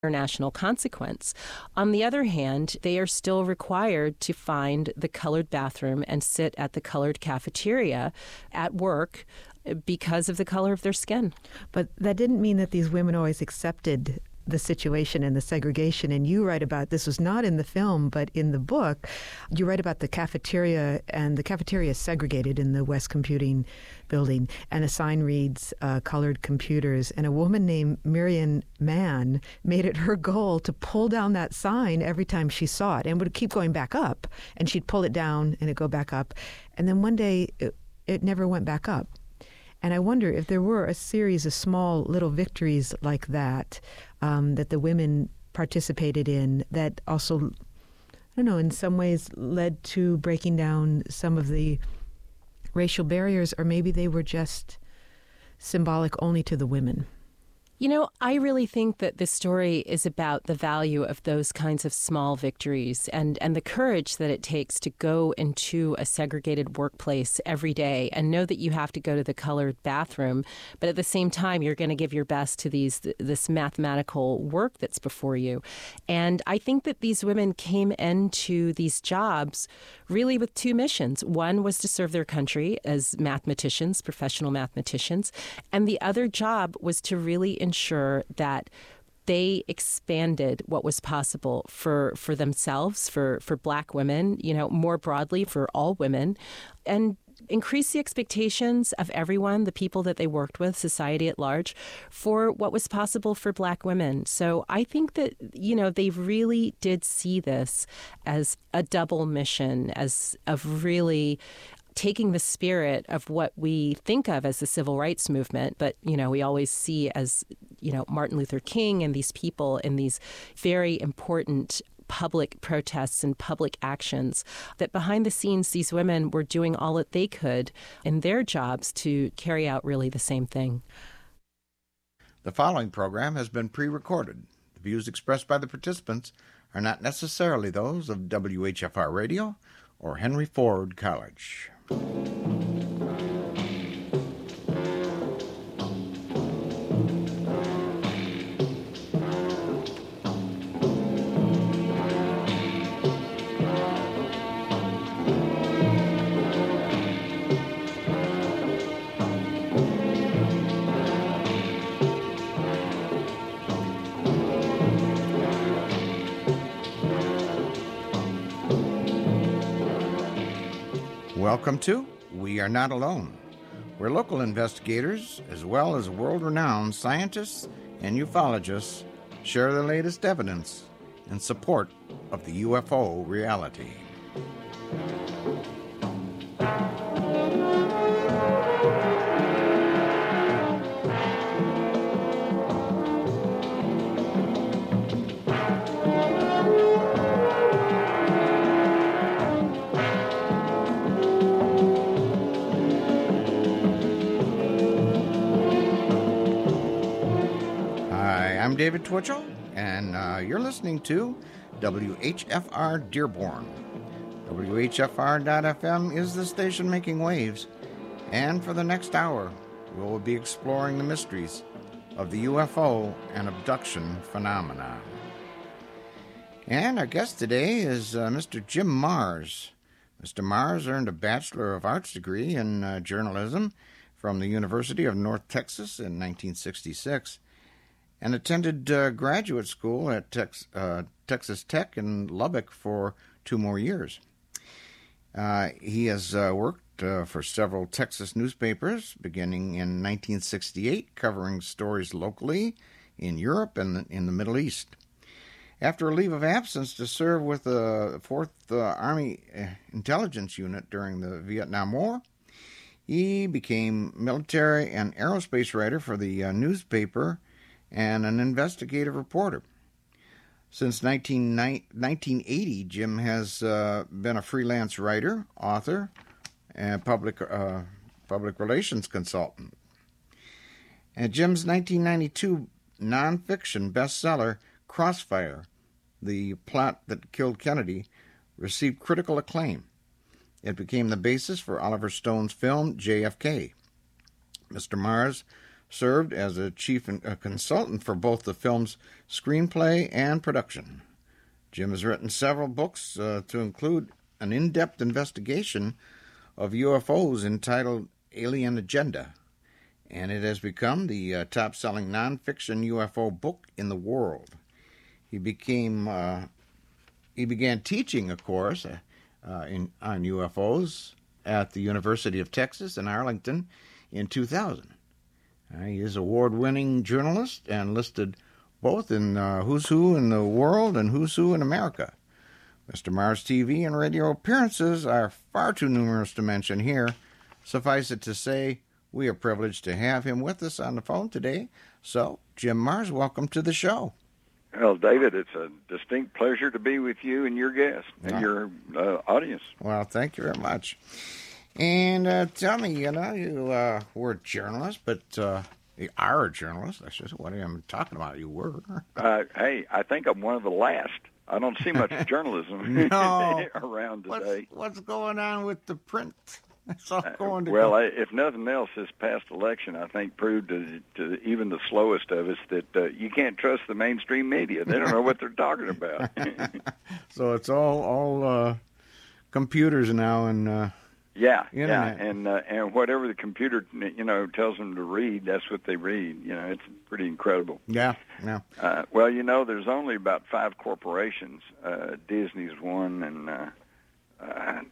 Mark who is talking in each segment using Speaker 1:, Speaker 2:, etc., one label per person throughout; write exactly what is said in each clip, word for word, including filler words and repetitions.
Speaker 1: international consequence. On the other hand, they are still required to find the colored bathroom and sit at the colored cafeteria at work because of the color of their skin.
Speaker 2: But that didn't mean that these women always accepted the situation and the segregation. And you write about, this was not in the film, but in the book, you write about the cafeteria, and the cafeteria is segregated in the West Computing building, and a sign reads uh, colored computers. And a woman named Miriam Mann made it her goal to pull down that sign every time she saw it, and would keep going back up, and she'd pull it down and it'd go back up. And then one day it, it never went back up. And I wonder if there were a series of small little victories like that um, that the women participated in that also, I don't know, in some ways led to breaking down some of the racial barriers, or maybe they were just symbolic only to the women.
Speaker 1: You know, I really think that this story is about the value of those kinds of small victories and, and the courage that it takes to go into a segregated workplace every day and know that you have to go to the colored bathroom, but at the same time, you're going to give your best to these this mathematical work that's before you. And I think that these women came into these jobs really with two missions. One was to serve their country as mathematicians, professional mathematicians, and the other job was to really ensure that they expanded what was possible for, for themselves, for, for Black women, you know, more broadly for all women, and increase the expectations of everyone, the people that they worked with, society at large, for what was possible for Black women. So I think that, you know, they really did see this as a double mission, as of really taking the spirit of what we think of as the civil rights movement, but, you know, we always see as, you know, Martin Luther King and these people in these very important public protests and public actions, that behind the scenes, these women were doing all that they could in their jobs to carry out really the same thing.
Speaker 3: The following program has been pre-recorded. The views expressed by the participants are not necessarily those of W H F R Radio or Henry Ford College. Welcome to We Are Not Alone, where local investigators, as well as world-renowned scientists and ufologists, share the latest evidence in support of the U F O reality. I'm David Twitchell, and uh, you're listening to W H F R Dearborn. W H F R dot F M is the station making waves, and for the next hour, we'll be exploring the mysteries of the U F O and abduction phenomena. And our guest today is uh, Mister Jim Marrs. Mister Marrs earned a Bachelor of Arts degree in uh, journalism from the University of North Texas in nineteen sixty-six, and attended uh, graduate school at Tex, uh, Texas Tech in Lubbock for two more years. Uh, he has uh, worked uh, for several Texas newspapers, beginning in nineteen sixty-eight, covering stories locally in Europe and in the Middle East. After a leave of absence to serve with the fourth uh, Army Intelligence Unit during the Vietnam War, he became military and aerospace writer for the uh, newspaper and an investigative reporter. Since nineteen eighty, Jim has uh, been a freelance writer, author, and public uh, public relations consultant. And Jim's nineteen ninety-two nonfiction bestseller, Crossfire, The Plot That Killed Kennedy, received critical acclaim. It became the basis for Oliver Stone's film, J F K. Mister Marrs served as a chief a consultant for both the film's screenplay and production. Jim has written several books uh, to include an in-depth investigation of U F Os entitled Alien Agenda, and it has become the uh, top-selling nonfiction U F O book in the world. He became uh, he began teaching, of course, uh, uh, in, on U F Os at the University of Texas in Arlington in two thousand. Uh, he is an award-winning journalist and listed both in uh, Who's Who in the World and Who's Who in America. Mister Mars T V and radio appearances are far too numerous to mention here. Suffice it to say, we are privileged to have him with us on the phone today. So, Jim Mars, welcome to the show.
Speaker 4: Well, David, it's a distinct pleasure to be with you and your guest and wow. your uh, audience.
Speaker 3: Well, thank you very much. And uh, tell me, you know, you uh, were a journalist, but uh, you are a journalist. That's just what I'm talking about. You were.
Speaker 4: uh, hey, I think I'm one of the last. I don't see much journalism
Speaker 3: no.
Speaker 4: around today.
Speaker 3: What's, what's going on with the print? It's all going to
Speaker 4: uh, well,
Speaker 3: go.
Speaker 4: I, if nothing else, this past election, I think, proved to, to even the slowest of us that uh, you can't trust the mainstream media. They don't know what they're talking about.
Speaker 3: So it's all all uh, computers now and uh,
Speaker 4: yeah,
Speaker 3: internet.
Speaker 4: yeah, and uh, and whatever the computer you know tells them to read, that's what they read. You know, it's pretty incredible.
Speaker 3: Yeah, yeah.
Speaker 4: Uh, well, you know, there's only about five corporations. Uh, Disney's one, and uh, uh,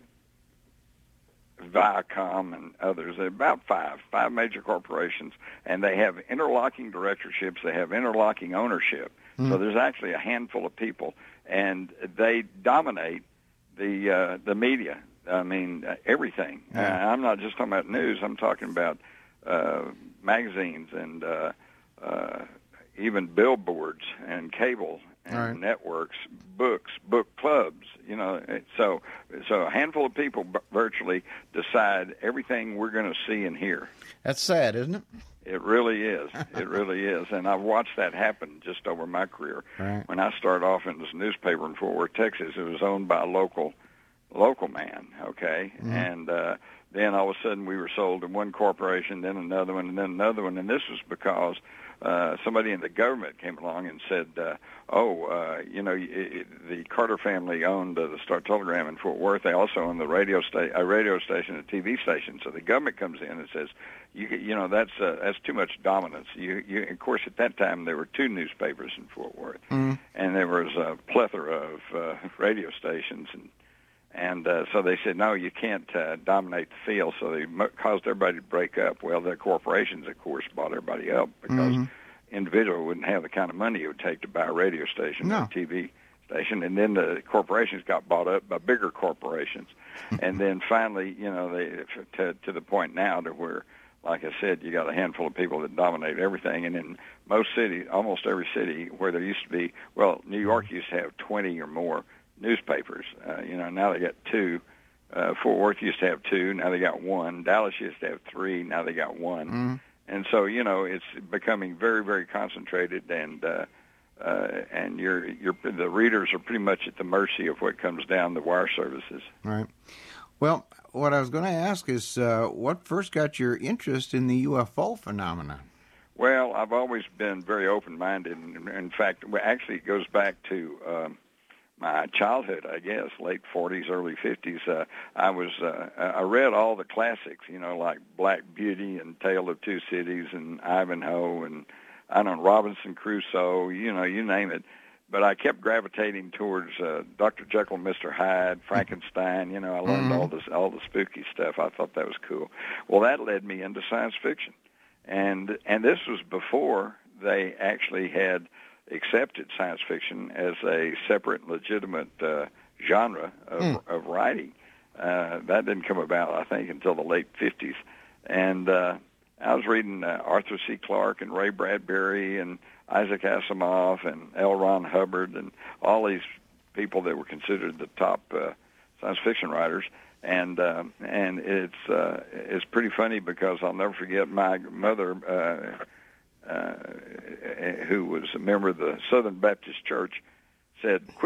Speaker 4: Viacom and others. There are about five, five major corporations, and they have interlocking directorships. They have interlocking ownership. Mm. So there's actually a handful of people, and they dominate the uh, the media. I mean, uh, everything. Yeah. Uh, I'm not just talking about news. I'm talking about uh, magazines and uh, uh, even billboards and cable and right. networks, books, book clubs. You know, so so a handful of people b- virtually decide everything we're going to see and hear.
Speaker 3: That's sad, isn't it?
Speaker 4: It really is. It really is. And I've watched that happen just over my career.
Speaker 3: Right.
Speaker 4: When I started off in this newspaper in Fort Worth, Texas, it was owned by a local local man, okay? Mm-hmm. And uh, then all of a sudden we were sold to one corporation, then another one, and then another one. And this was because uh, somebody in the government came along and said, uh, oh, uh, you know, it, it, the Carter family owned uh, the Star-Telegram in Fort Worth. They also own the radio, sta- a radio station and a T V station. So the government comes in and says, you, you know, that's uh, that's too much dominance. You, you, of course, at that time there were two newspapers in Fort Worth, mm-hmm. and there was a plethora of uh, radio stations and And uh, so they said, no, you can't uh, dominate the field. So they m- caused everybody to break up. Well, the corporations, of course, bought everybody up because mm-hmm. individual wouldn't have the kind of money it would take to buy a radio station
Speaker 3: no.
Speaker 4: or a T V station. And then the corporations got bought up by bigger corporations. And then finally, you know, they to, to the point now to where, like I said, you got a handful of people that dominate everything. And in most cities, almost every city where there used to be, well, New York used to have twenty or more newspapers. Uh, you know, now they got two. Uh, Fort Worth used to have two. Now they got one. Dallas used to have three. Now they got one. Mm-hmm. And so, you know, it's becoming very, very concentrated, and uh, uh, and you're, you're, the readers are pretty much at the mercy of what comes down the wire services.
Speaker 3: Right. Well, what I was going to ask is, uh, what first got your interest in the U F O phenomenon?
Speaker 4: Well, I've always been very open-minded. In fact, actually, it goes back to um, my childhood, I guess, late forties, early fifties. Uh, I was uh, I read all the classics, you know, like Black Beauty and Tale of Two Cities and Ivanhoe and, I don't know, Robinson Crusoe, you know, you name it. But I kept gravitating towards uh, Doctor Jekyll and Mister Hyde, Frankenstein. You know, I learned mm-hmm. all this, all the spooky stuff. I thought that was cool. Well, that led me into science fiction, and and this was before they actually had accepted science fiction as a separate, legitimate uh, genre of, mm. of writing. Uh, that didn't come about, I think, until the late fifties. And uh, I was reading uh, Arthur C. Clarke and Ray Bradbury and Isaac Asimov and L. Ron Hubbard and all these people that were considered the top uh, science fiction writers. And uh, and it's uh, it's pretty funny because I'll never forget my mother, uh, uh, who was a member of the Southern Baptist Church, said, "Quit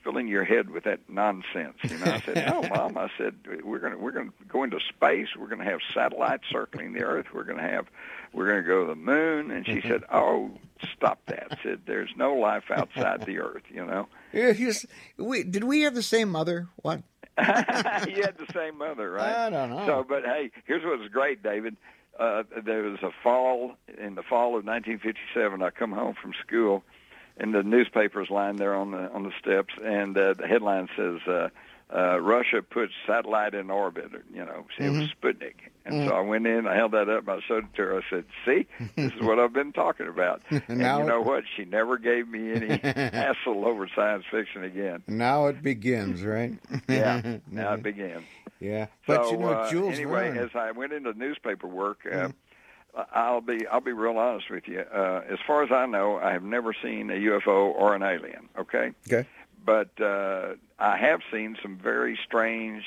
Speaker 4: filling your head with that nonsense. You know, I said, no, Mom. I said, we're going to we're going to go into space. We're going to have satellites circling the Earth. We're going to have we're going to go to the moon. And she said, oh, stop that. I said, there's no life outside the Earth. You know.
Speaker 3: Yeah, just, we, did we have the same mother? What?
Speaker 4: You had the same mother, right?
Speaker 3: I don't know.
Speaker 4: So, but hey, here's what was great, David. Uh, there was a fall in the fall of nineteen fifty-seven. I come home from school, and the newspaper's lying there on the on the steps, and uh, the headline says, uh, uh, "Russia puts satellite in orbit." You know, see, mm-hmm. It was Sputnik. And mm-hmm. so I went in, I held that up, I showed it to her. I said, "See, this is what I've been talking about." And you know what? She never gave me any hassle over science fiction again.
Speaker 3: Now it begins, right?
Speaker 4: Yeah, now it begins.
Speaker 3: Yeah, but
Speaker 4: so,
Speaker 3: you know,
Speaker 4: uh,
Speaker 3: Jules
Speaker 4: anyway,
Speaker 3: Verne.
Speaker 4: as I went into newspaper work, uh,
Speaker 3: mm-hmm.
Speaker 4: I'll be I'll be real honest with you. Uh, as far as I know, I have never seen a U F O or an alien. Okay.
Speaker 3: Okay.
Speaker 4: But uh, I have seen some very strange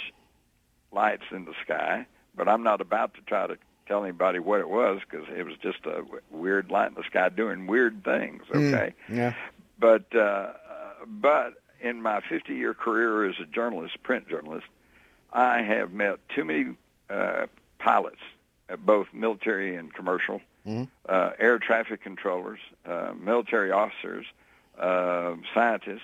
Speaker 4: lights in the sky. But I'm not about to try to tell anybody what it was because it was just a weird light in the sky doing weird things. Okay.
Speaker 3: Mm, yeah.
Speaker 4: But uh, but in my fifty-year career as a journalist, print journalist, I have met too many uh, pilots, uh, both military and commercial, mm-hmm. uh, air traffic controllers, uh, military officers, uh, scientists,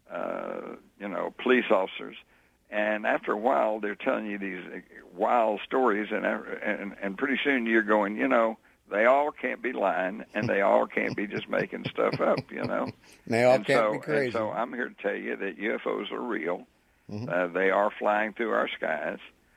Speaker 4: uh, you know, police officers, and after a while, they're telling you these wild stories, and and and pretty soon you're going, you know, they all can't be lying, and they all can't be just making stuff up, you know.
Speaker 3: They all
Speaker 4: and
Speaker 3: can't
Speaker 4: so,
Speaker 3: be crazy.
Speaker 4: And so I'm here to tell you that U F Os are real.
Speaker 3: Mm-hmm.
Speaker 4: Uh, they are flying through our skies.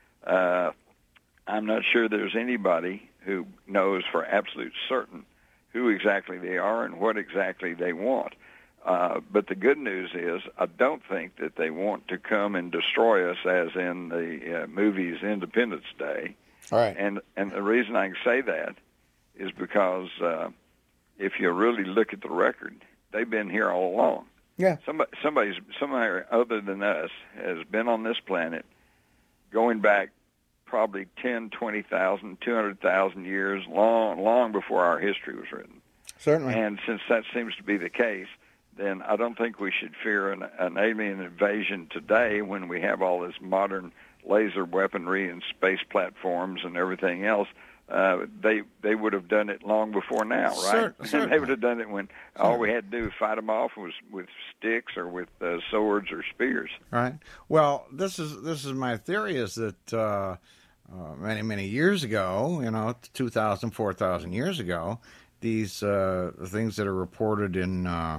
Speaker 4: Uh, I'm not sure there's anybody who knows for absolute certain who exactly they are and what exactly they want. Uh, but the good news is I don't think that they want to come and destroy us as in the uh, movie's Independence Day.
Speaker 3: All right.
Speaker 4: And, and the reason I can say that is because uh, if you really look at the record, they've been here all along.
Speaker 3: Yeah.
Speaker 4: Somebody, somebody's, somebody other than us has been on this planet going back probably ten, twenty thousand, two hundred thousand years, long, long before our history was written.
Speaker 3: Certainly.
Speaker 4: And since that seems to be the case, then I don't think we should fear an, an alien invasion today when we have all this modern laser weaponry and space platforms and everything else. Uh, they they would have done it long before now, right?
Speaker 3: Cer-
Speaker 4: and they would have done it when all we had to do was fight them off was with sticks or with uh, swords or spears.
Speaker 3: Right. Well, this is this is my theory is that uh, uh, many many years ago, you know, two thousand, four thousand years ago, these uh, things that are reported in uh,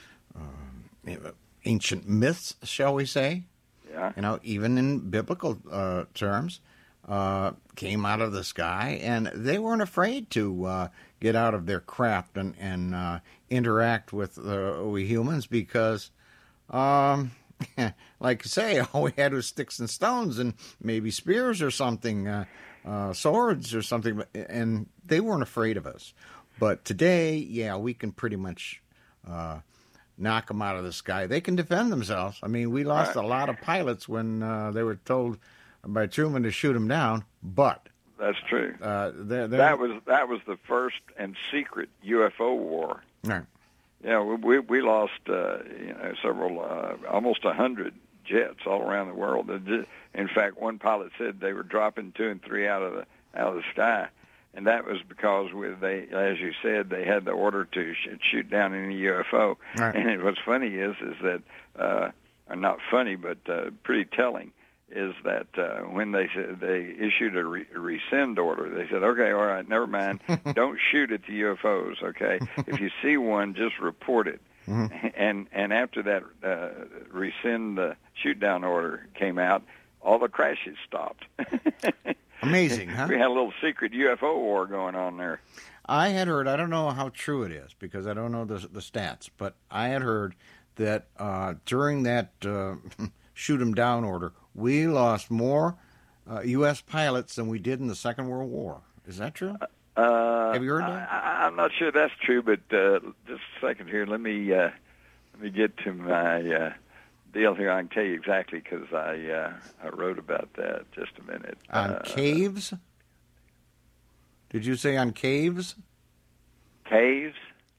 Speaker 3: uh, ancient myths, shall we say?
Speaker 4: Yeah.
Speaker 3: You know, even in biblical uh, terms. Uh, came out of the sky, and they weren't afraid to uh, get out of their craft and, and uh, interact with uh, we humans because, um, like you say, all we had was sticks and stones and maybe spears or something, uh, uh, swords or something, and they weren't afraid of us. But today, yeah, we can pretty much uh, knock them out of the sky. They can defend themselves. I mean, we lost
Speaker 4: right.
Speaker 3: a lot of pilots when uh, they were told by Truman to shoot them down, but
Speaker 4: that's true.
Speaker 3: Uh, they're, they're,
Speaker 4: that was that was the first and secret U F O war.
Speaker 3: Right.
Speaker 4: Yeah, we we lost uh, you know several, uh, almost a hundred jets all around the world. In fact, one pilot said they were dropping two and three out of the out of the sky, and that was because with they, as you said, they had the order to sh- shoot down any U F O.
Speaker 3: Right.
Speaker 4: And what's funny is is that, uh, not funny, but uh, pretty telling. Is that uh, when they said they issued a, re- a rescind order, they said, okay, all right, never mind, don't shoot at the U F Os, okay? If you see one, just report it. Mm-hmm. And and after that uh, rescind uh, shoot down order came out, all the crashes stopped.
Speaker 3: Amazing, huh?
Speaker 4: We had a little secret U F O war going on there.
Speaker 3: I had heard, I don't know how true it is because I don't know the, the stats, but I had heard that uh, during that uh, shoot 'em down order, we lost more uh, U S pilots than we did in the Second World War. Is that true?
Speaker 4: Uh,
Speaker 3: Have you heard that?
Speaker 4: I, I'm not sure that's true, but uh, just a second here. Let me uh, let me get to my uh, deal here. I can tell you exactly because I uh, I wrote about that. Just a minute.
Speaker 3: On
Speaker 4: uh,
Speaker 3: caves? Did you say on caves?
Speaker 4: Caves?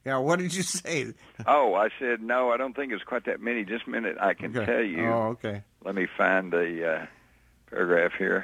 Speaker 3: Yeah, what did you say?
Speaker 4: Oh, I said, no, I don't think it's quite that many. Just a minute, I can
Speaker 3: Okay.
Speaker 4: tell you.
Speaker 3: Oh, okay.
Speaker 4: Let me find the uh, paragraph here.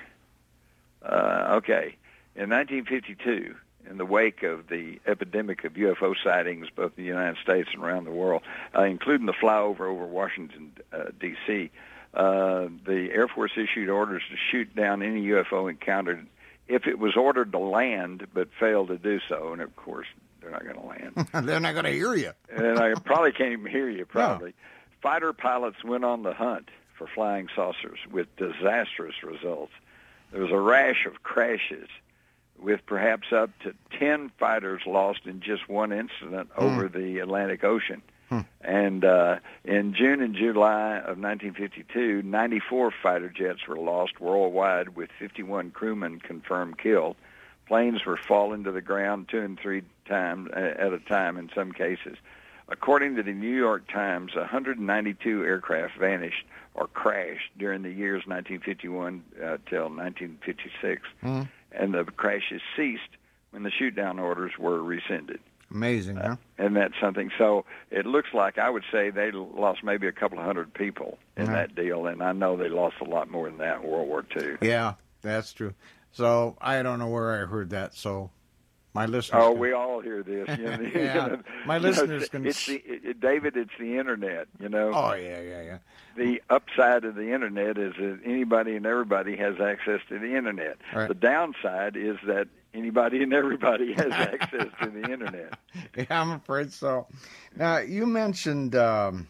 Speaker 4: Uh, okay. In nineteen fifty-two, in the wake of the epidemic of U F O sightings, both in the United States and around the world, uh, including the flyover over Washington, uh, D C, uh, the Air Force issued orders to shoot down any U F O encountered if it was ordered to land but failed to do so. And, of course, they're not going to land.
Speaker 3: They're not going to hear you.
Speaker 4: And I probably can't even hear you, probably.
Speaker 3: No.
Speaker 4: Fighter pilots went on the hunt for flying saucers with disastrous results. There was a rash of crashes with perhaps up to ten fighters lost in just one incident mm. over the Atlantic Ocean. Hmm. And uh, in June and July of nineteen fifty-two, ninety-four fighter jets were lost worldwide with fifty-one crewmen confirmed killed. Planes were falling to the ground two and three times at a time in some cases. According to the New York Times, one hundred ninety-two aircraft vanished or crashed during the years nineteen fifty-one uh, till nineteen fifty-six, hmm. and the crashes ceased when the shoot-down orders were rescinded.
Speaker 3: Amazing, huh?
Speaker 4: Uh, and that's something. So it looks like, I would say, they lost maybe a couple of hundred people in
Speaker 3: right.
Speaker 4: that deal, and I know they lost a lot more than that in World War Two.
Speaker 3: Yeah, that's true. So I don't know where I heard that, so my listeners...
Speaker 4: Oh,
Speaker 3: can...
Speaker 4: we all hear this. You know,
Speaker 3: yeah,
Speaker 4: you know,
Speaker 3: my listeners know, can...
Speaker 4: It's the, it, David, it's the Internet, you know.
Speaker 3: Oh, yeah, yeah, yeah.
Speaker 4: The upside of the Internet is that anybody and everybody has access to the Internet.
Speaker 3: Right.
Speaker 4: The downside is that anybody and everybody has access to the Internet.
Speaker 3: Yeah, I'm afraid so. Now, you mentioned um,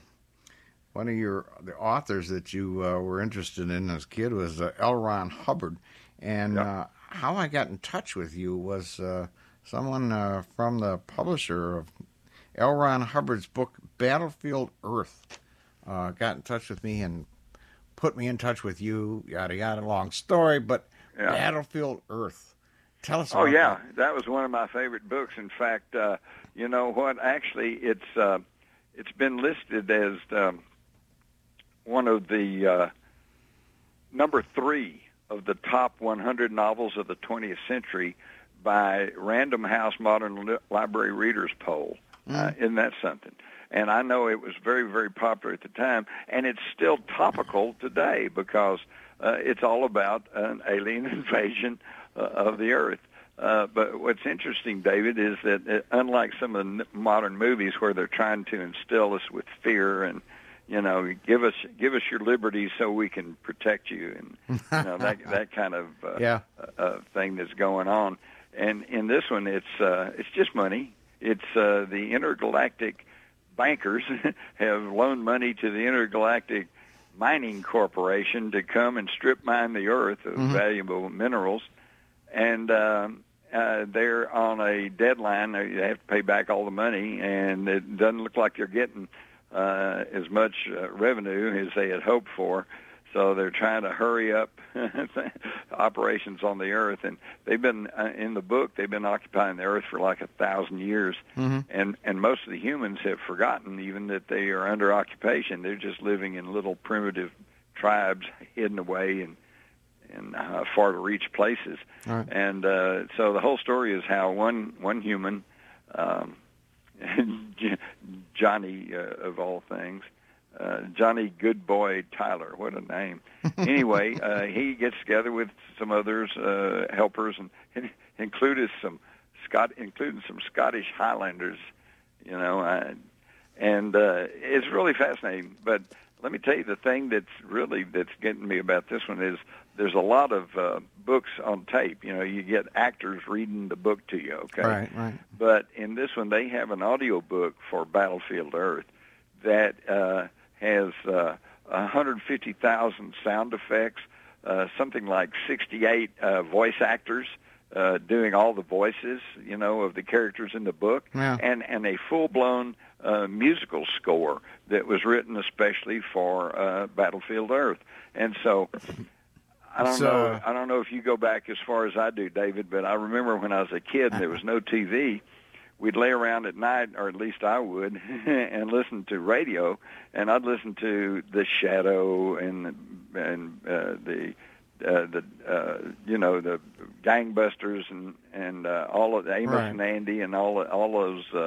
Speaker 3: one of your the authors that you uh, were interested in as a kid was uh, L. Ron Hubbard. And yep. uh, how I got in touch with you was uh, someone uh, from the publisher of L. Ron Hubbard's book, Battlefield Earth, uh, got in touch with me and put me in touch with you, yada, yada, long story, but yeah. Battlefield Earth. Tell us about
Speaker 4: Oh, yeah,
Speaker 3: that.
Speaker 4: that was one of my favorite books. In fact, uh, you know what, actually, it's uh, it's been listed as um, one of the uh, number three of the top one hundred novels of the twentieth century by Random House Modern Li- Library Readers Poll. Mm. Uh, isn't that something? And I know it was very, very popular at the time, and it's still topical today because uh, it's all about an alien invasion uh, of the Earth. Uh, but what's interesting, David, is that it, unlike some of the modern movies where they're trying to instill us with fear and you know, give us give us your liberties so we can protect you, and you know that that kind of uh,
Speaker 3: yeah.
Speaker 4: uh, thing that's going on. And in this one, it's uh, it's just money. It's uh, the intergalactic bankers have loaned money to the intergalactic mining corporation to come and strip mine the Earth of mm-hmm. valuable minerals, and um, uh, they're on a deadline. They have to pay back all the money, and it doesn't look like they're getting Uh, as much uh, revenue as they had hoped for, so they're trying to hurry up operations on the Earth. And they've been uh, in the book. They've been occupying the Earth for like a thousand years, mm-hmm. and and most of the humans have forgotten even that they are under occupation. They're just living in little primitive tribes hidden away in in uh, far to reach places.
Speaker 3: Right.
Speaker 4: And uh, so the whole story is how one one human. Um, Johnny, uh, of all things, uh, Johnny Goodboy Tyler, what a name. Anyway, uh, he gets together with some others, uh, helpers, and including some Scot, including some Scottish Highlanders, you know, uh, and uh, it's really fascinating. But let me tell you, the thing that's really that's getting me about this one is there's a lot of uh, books on tape. You know, you get actors reading the book to you, okay?
Speaker 3: Right, right.
Speaker 4: But in this one, they have an audio book for Battlefield Earth that uh, has uh, one hundred fifty thousand sound effects, uh, something like sixty-eight uh, voice actors uh, doing all the voices, you know, of the characters in the book,
Speaker 3: yeah.
Speaker 4: and, and a full-blown uh, musical score that was written especially for uh, Battlefield Earth. And so... I don't
Speaker 3: so,
Speaker 4: know. I don't know if you go back as far as I do, David, but I remember when I was a kid and there was no T V, we'd lay around at night, or at least I would, and listen to radio, and I'd listen to The Shadow and and uh, the uh, the uh, you know the Gangbusters and and uh, all of Amos
Speaker 3: right.
Speaker 4: and Andy and all all those uh,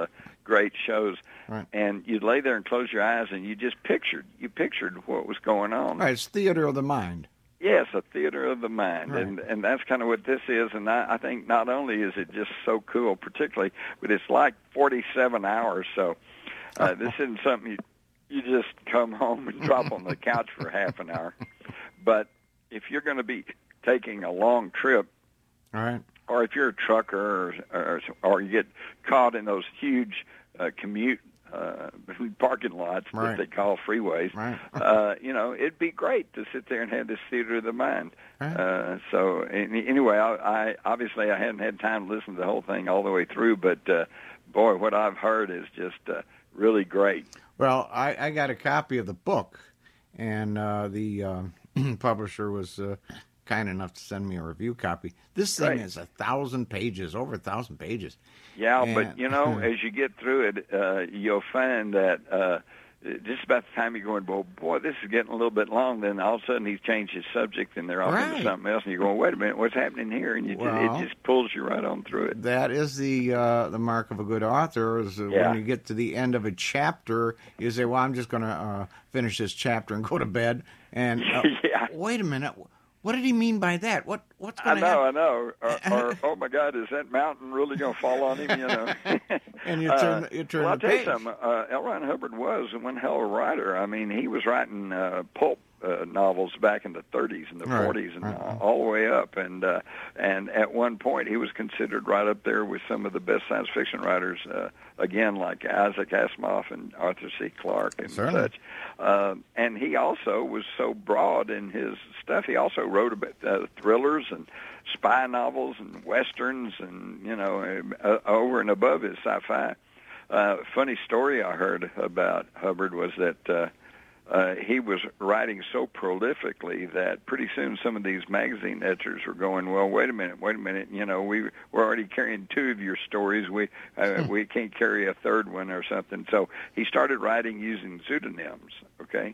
Speaker 4: great shows,
Speaker 3: right.
Speaker 4: and you'd lay there and close your eyes, and you just pictured, you pictured what was going on.
Speaker 3: Right, it's theater of the mind.
Speaker 4: Yes, a theater of the mind,
Speaker 3: right.
Speaker 4: and and that's kind of what this is. And I, I think not only is it just so cool, particularly, but it's like forty-seven hours. So uh, this isn't something you you just come home and drop on the couch for half an hour. But if you're going to be taking a long trip,
Speaker 3: all right,
Speaker 4: or if you're a trucker, or or, or you get caught in those huge uh, commute uh, parking lots
Speaker 3: right.
Speaker 4: that they call freeways,
Speaker 3: right.
Speaker 4: uh, you know, it'd be great to sit there and have this theater of the mind.
Speaker 3: Right.
Speaker 4: Uh, so anyway, I, I obviously I hadn't had time to listen to the whole thing all the way through, but uh, boy, what I've heard is just uh, really great.
Speaker 3: Well, I, I got a copy of the book, and uh, the uh, publisher was uh, kind enough to send me a review copy. This thing
Speaker 4: Right.
Speaker 3: is a thousand pages, over a thousand pages.
Speaker 4: Yeah,
Speaker 3: and,
Speaker 4: but, you know, as you get through it, uh, you'll find that uh, just about the time you're going, well, boy, this is getting a little bit long, then all of a sudden he's changed his subject and they're off
Speaker 3: right.
Speaker 4: into something else, and you're going, wait a minute, what's happening here? And you
Speaker 3: well,
Speaker 4: just, it just pulls you right on through it.
Speaker 3: That is the uh, the mark of a good author, is uh,
Speaker 4: Yeah.
Speaker 3: when you get to the end of a chapter, you say, well, I'm just going to uh, finish this chapter and go to bed. And uh,
Speaker 4: yeah.
Speaker 3: wait a minute. What did he mean by that? What What's
Speaker 4: I
Speaker 3: going to
Speaker 4: know,
Speaker 3: happen?
Speaker 4: I know. Or, or, oh, my God, is that mountain really going to fall on him, you know?
Speaker 3: And you turn,
Speaker 4: uh,
Speaker 3: you turn
Speaker 4: well, I'll
Speaker 3: the
Speaker 4: tell
Speaker 3: page.
Speaker 4: you something. Uh, L. Ron Hubbard was one hell of a writer. I mean, he was writing uh, pulp uh, novels back in the thirties and the
Speaker 3: Right,
Speaker 4: forties and
Speaker 3: right.
Speaker 4: uh, all the way up. And uh, and at one point, he was considered right up there with some of the best science fiction writers, uh, again, like Isaac Asimov and Arthur C. Clarke and
Speaker 3: Certainly.
Speaker 4: such. Uh, and he also was so broad in his stuff. He also wrote about uh, thrillers and spy novels and westerns and, you know, uh, over and above his sci-fi. Uh, funny story I heard about Hubbard was that uh, uh, he was writing so prolifically that pretty soon some of these magazine editors were going, well, wait a minute, wait a minute, you know, we, we're already carrying two of your stories. We, uh, we can't carry a third one or something. So he started writing using pseudonyms, okay?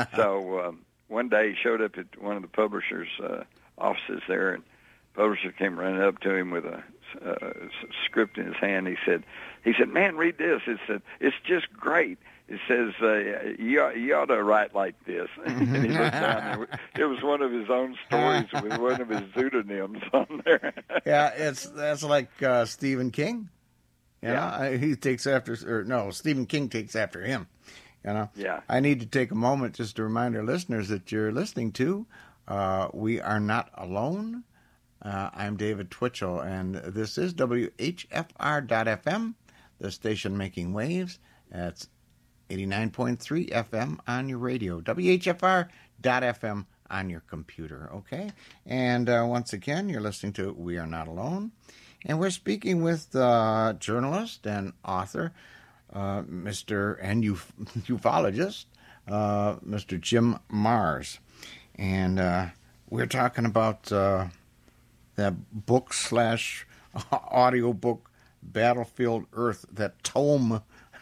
Speaker 4: so um, one day he showed up at one of the publishers' uh, offices there, and the publisher came running up to him with a uh, script in his hand. He said, "He said, man, read this. It said, it's just great. It says uh, you, you ought to write like this." And he looked down. It was one of his own stories with one of his pseudonyms on there.
Speaker 3: Yeah, it's that's like uh, Stephen King. You
Speaker 4: Yeah.
Speaker 3: know, I, he takes after, or no, Stephen King takes after him. You know,
Speaker 4: Yeah.
Speaker 3: I need to take a moment just to remind our listeners that you're listening to uh, We Are Not Alone. Uh, I'm David Twitchell, and this is W H F R dot F M, the station making waves. That's eighty-nine point three F M on your radio, W H F R dot F M on your computer, okay? And uh, once again, you're listening to We Are Not Alone, and we're speaking with uh, journalist and author, uh, Mister and uf- ufologist, uh, Mister Jim Marrs. And uh, we're talking about uh, that book slash audio book, Battlefield Earth, that tome.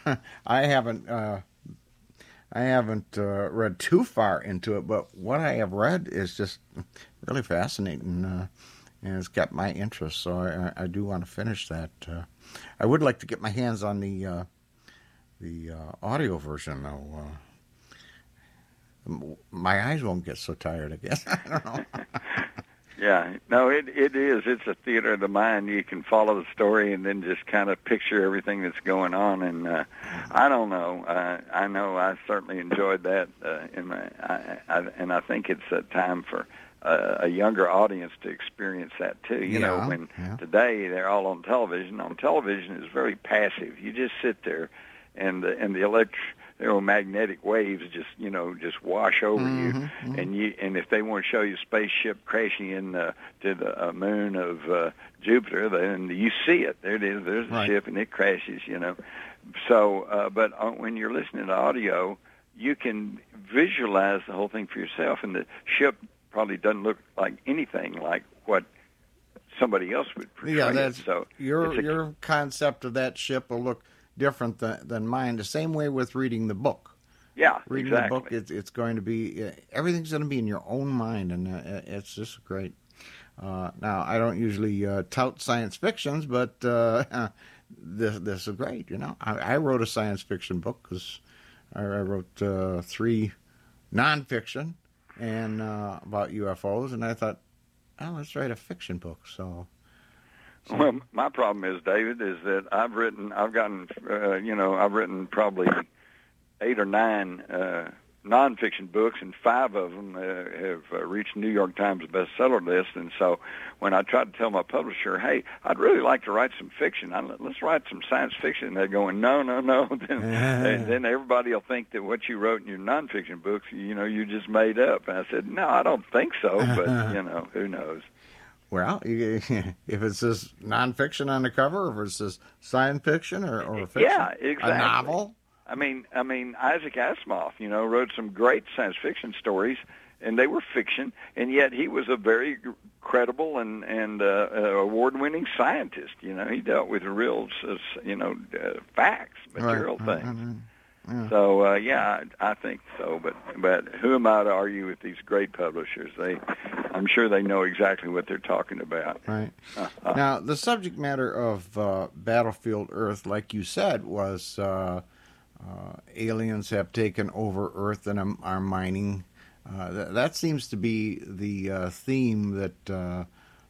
Speaker 3: I haven't uh, I haven't uh, read too far into it, but what I have read is just really fascinating, uh, and it's got my interest. So I, I do want to finish that. Uh, I would like to get my hands on the uh, the uh, audio version, though. Uh, my eyes won't get so tired, I guess. I don't know.
Speaker 4: Yeah, no, it it is. It's a theater of the mind. You can follow the story and then just kind of picture everything that's going on. And uh, I don't know. Uh, I know I certainly enjoyed that. Uh, in my, I, I, and I think it's a time for uh, a younger audience to experience that too. You
Speaker 3: Yeah,
Speaker 4: know, when
Speaker 3: yeah.
Speaker 4: today they're all on television. On television is very passive. You just sit there, and the and the electric. You know, magnetic waves just you know just wash over
Speaker 3: Mm-hmm,
Speaker 4: you,
Speaker 3: mm-hmm.
Speaker 4: and you and if they want to show you a spaceship crashing in uh, to the uh, moon of uh, Jupiter, then you see it. There it is. There's the
Speaker 3: Right.
Speaker 4: ship, and it crashes. You know, so uh, but uh, when you're listening to audio, you can visualize the whole thing for yourself, and the ship probably doesn't look like anything like what somebody else would portray.
Speaker 3: Yeah,
Speaker 4: it.
Speaker 3: that's
Speaker 4: so
Speaker 3: your
Speaker 4: it's a-
Speaker 3: your concept of that ship will look different than, than mine. The same way with reading the book.
Speaker 4: yeah,
Speaker 3: Reading
Speaker 4: exactly.
Speaker 3: the book, it's it's going to be uh, everything's going to be in your own mind, and uh, it's just great. Uh, now, I don't usually uh, tout science fictions, but uh, this this is great. You know, I, I wrote a science fiction book because I, I wrote uh, three nonfiction and uh, about U F Os, and I thought, oh, let's write a fiction book. So. So.
Speaker 4: Well, my problem is, David, is that I've written, I've gotten, uh, you know, I've written probably eight or nine uh, nonfiction books, and five of them uh, have uh, reached New York Times bestseller list. And so when I try to tell my publisher, hey, I'd really like to write some fiction, I, let's write some science fiction, they're going, no, no, no. then, and then everybody will think that what you wrote in your nonfiction books, you know, you just made up. And I said, no, I don't think so, but, you know, who knows.
Speaker 3: Well, if it says nonfiction on the cover, or if it says science fiction or, or fiction,
Speaker 4: yeah, exactly.
Speaker 3: A novel.
Speaker 4: I mean, I mean, Isaac Asimov, you know, wrote some great science fiction stories, and they were fiction, and yet he was a very credible and and uh, award-winning scientist. You know, he dealt with real, you know, uh, facts, material
Speaker 3: right.
Speaker 4: things.
Speaker 3: Right. Yeah.
Speaker 4: So uh, yeah, I, I think so. But but who am I to argue with these great publishers? They, I'm sure they know exactly what they're talking about.
Speaker 3: Right.
Speaker 4: Uh-huh.
Speaker 3: Now, the subject matter of uh, Battlefield Earth, like you said, was uh, uh, aliens have taken over Earth and are mining. Uh, th- that seems to be the uh, theme that uh,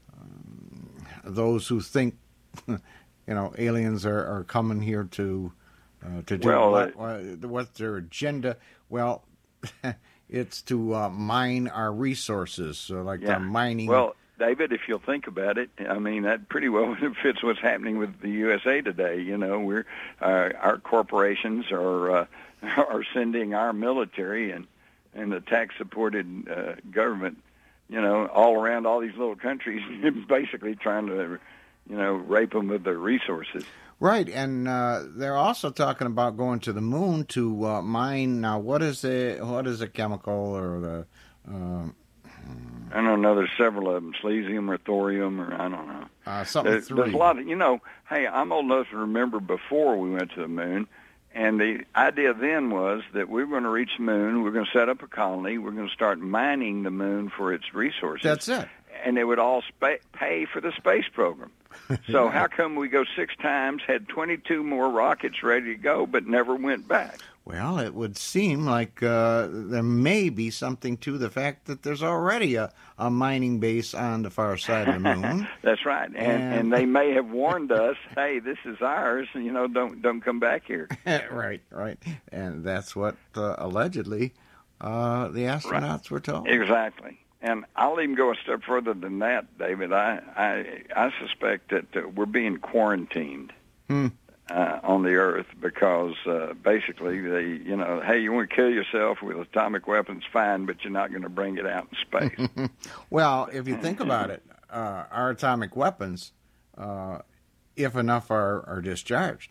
Speaker 3: um, those who think, you know, aliens are, are coming here to. Uh, to do
Speaker 4: well,
Speaker 3: what,
Speaker 4: uh,
Speaker 3: what, what's their agenda? Well, it's to uh, mine our resources, so like
Speaker 4: yeah.
Speaker 3: they're mining.
Speaker 4: Well, David, if you'll think about it, I mean that pretty well fits what's happening with the U S A today. You know, we're uh, our corporations are uh, are sending our military and and the tax-supported uh, government, you know, all around all these little countries, basically trying to, you know, rape them of their resources.
Speaker 3: Right, and uh, they're also talking about going to the moon to uh, mine. Now, what is a what is a chemical or the? Um,
Speaker 4: I don't know. There's several of them: cesium or thorium, or I don't know.
Speaker 3: Uh, something
Speaker 4: there's,
Speaker 3: three.
Speaker 4: there's a lot of, you know. Hey, I'm old enough to remember before we went to the moon, and the idea then was that we were going to reach the moon. We're going to set up a colony. We're going to start mining the moon for its resources.
Speaker 3: That's it.
Speaker 4: And it would all spa- pay for the space program. So how come we go six times, had twenty-two more rockets ready to go, but never went back?
Speaker 3: Well, it would seem like uh, there may be something to the fact that there's already a, a mining base on the far side of the moon.
Speaker 4: That's right, and,
Speaker 3: And...
Speaker 4: and they may have warned us, "Hey, this is ours. You know, don't don't come back here."
Speaker 3: Right, right, and that's what uh, allegedly uh, the astronauts right. were told.
Speaker 4: Exactly. And I'll even go a step further than that, David. I I, I suspect that uh, we're being quarantined
Speaker 3: hmm.
Speaker 4: uh, on the Earth because uh, basically they, you know, hey, you want to kill yourself with atomic weapons, fine, but you're not going to bring it out in space.
Speaker 3: Well, if you think about it, uh, our atomic weapons, uh, if enough are, are discharged,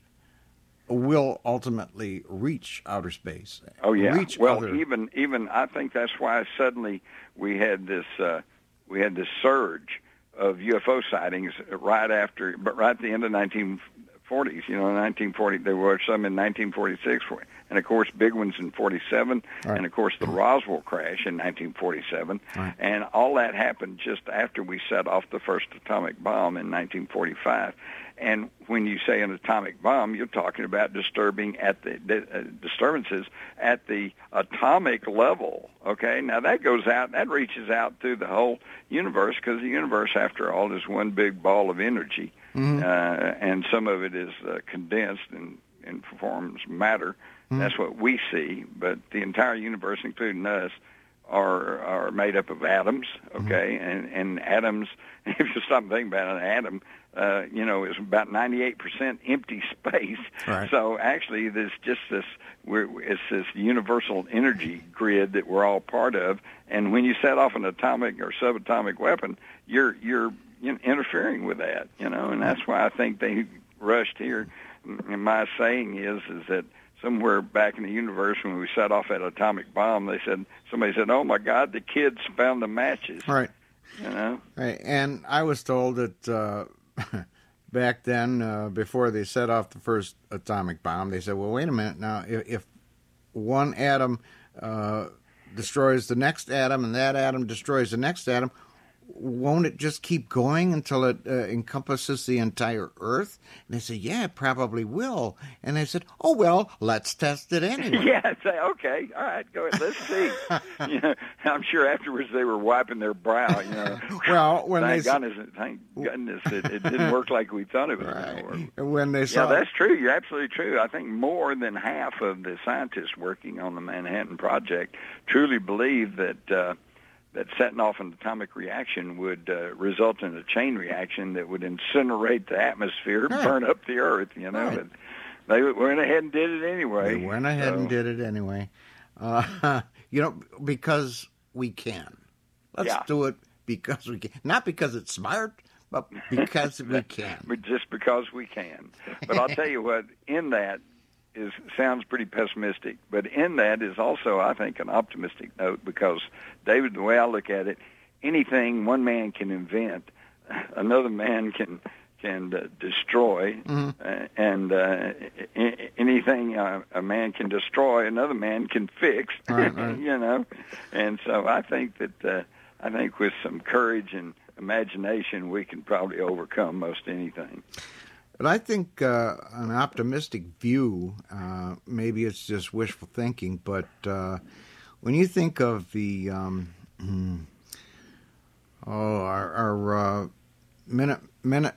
Speaker 3: will ultimately reach outer space.
Speaker 4: Oh yeah.
Speaker 3: Reach
Speaker 4: well,
Speaker 3: other...
Speaker 4: even even I think that's why suddenly we had this uh, we had this surge of U F O sightings right after, but right at the end of nineteen forties. You know, in nineteen forty there were some in nineteen forty-six, and of course big ones in forty-seven, right. and of course the Roswell crash in nineteen forty-seven,
Speaker 3: right.
Speaker 4: and all that happened just after we set off the first atomic bomb in nineteen forty-five. And when you say an atomic bomb, you're talking about disturbing at the uh, disturbances at the atomic level. Okay, now that goes out, that reaches out through the whole universe, because the universe, after all, is one big ball of energy,
Speaker 3: mm-hmm.
Speaker 4: uh, and some of it is uh, condensed and, and forms matter. Mm-hmm. That's what we see, but the entire universe, including us, are are made up of atoms. Okay, mm-hmm. and and atoms. If you stop and think about it, an atom, uh, you know, is about ninety-eight percent empty space.
Speaker 3: Right.
Speaker 4: So actually, there's just this, we're, it's this universal energy grid that we're all part of. And when you set off an atomic or subatomic weapon, you're you're you know, interfering with that. You know, and that's why I think they rushed here. And my saying is is that somewhere back in the universe, when we set off that atomic bomb, they said somebody said, "Oh my God, the kids found the matches."
Speaker 3: Right.
Speaker 4: You know?
Speaker 3: Right. And I was told that uh, back then, uh, before they set off the first atomic bomb, they said, well, wait a minute. Now, if, if one atom uh, destroys the next atom and that atom destroys the next atom, won't it just keep going until it uh, encompasses the entire Earth? And they said, yeah, it probably will. And I said, oh, well, let's test it anyway.
Speaker 4: Yeah, I'd say, okay, all right, go ahead, let's see. You know, I'm sure afterwards they were wiping their brow, you know.
Speaker 3: Well, when
Speaker 4: thank
Speaker 3: they
Speaker 4: goodness, thank goodness it, it didn't work like we thought it was
Speaker 3: right.
Speaker 4: going to work.
Speaker 3: And when they saw
Speaker 4: Yeah, that's true. You're absolutely true. I think more than half of the scientists working on the Manhattan Project truly believe that uh, that setting off an atomic reaction would uh, result in a chain reaction that would incinerate the atmosphere,
Speaker 3: right.
Speaker 4: burn up the Earth, you know.
Speaker 3: Right.
Speaker 4: And they went ahead and did it anyway.
Speaker 3: They went ahead
Speaker 4: so.
Speaker 3: and did it anyway. Uh, you know, because we can. Let's
Speaker 4: yeah.
Speaker 3: do it because we can. Not because it's smart, but because we can.
Speaker 4: But just because we can. But I'll tell you what, in that is sounds pretty pessimistic, but in that is also, I think, an optimistic note because, David, the way I look at it, anything one man can invent, another man can can uh, destroy,
Speaker 3: mm-hmm.
Speaker 4: uh, and uh, I- anything uh, a man can destroy, another man can fix.
Speaker 3: Right, right.
Speaker 4: You know, and so I think that uh, I think with some courage and imagination, we can probably overcome most anything.
Speaker 3: But I think uh, an optimistic view, uh, maybe it's just wishful thinking, but uh, when you think of the, um, oh, our, our uh, minute, minute,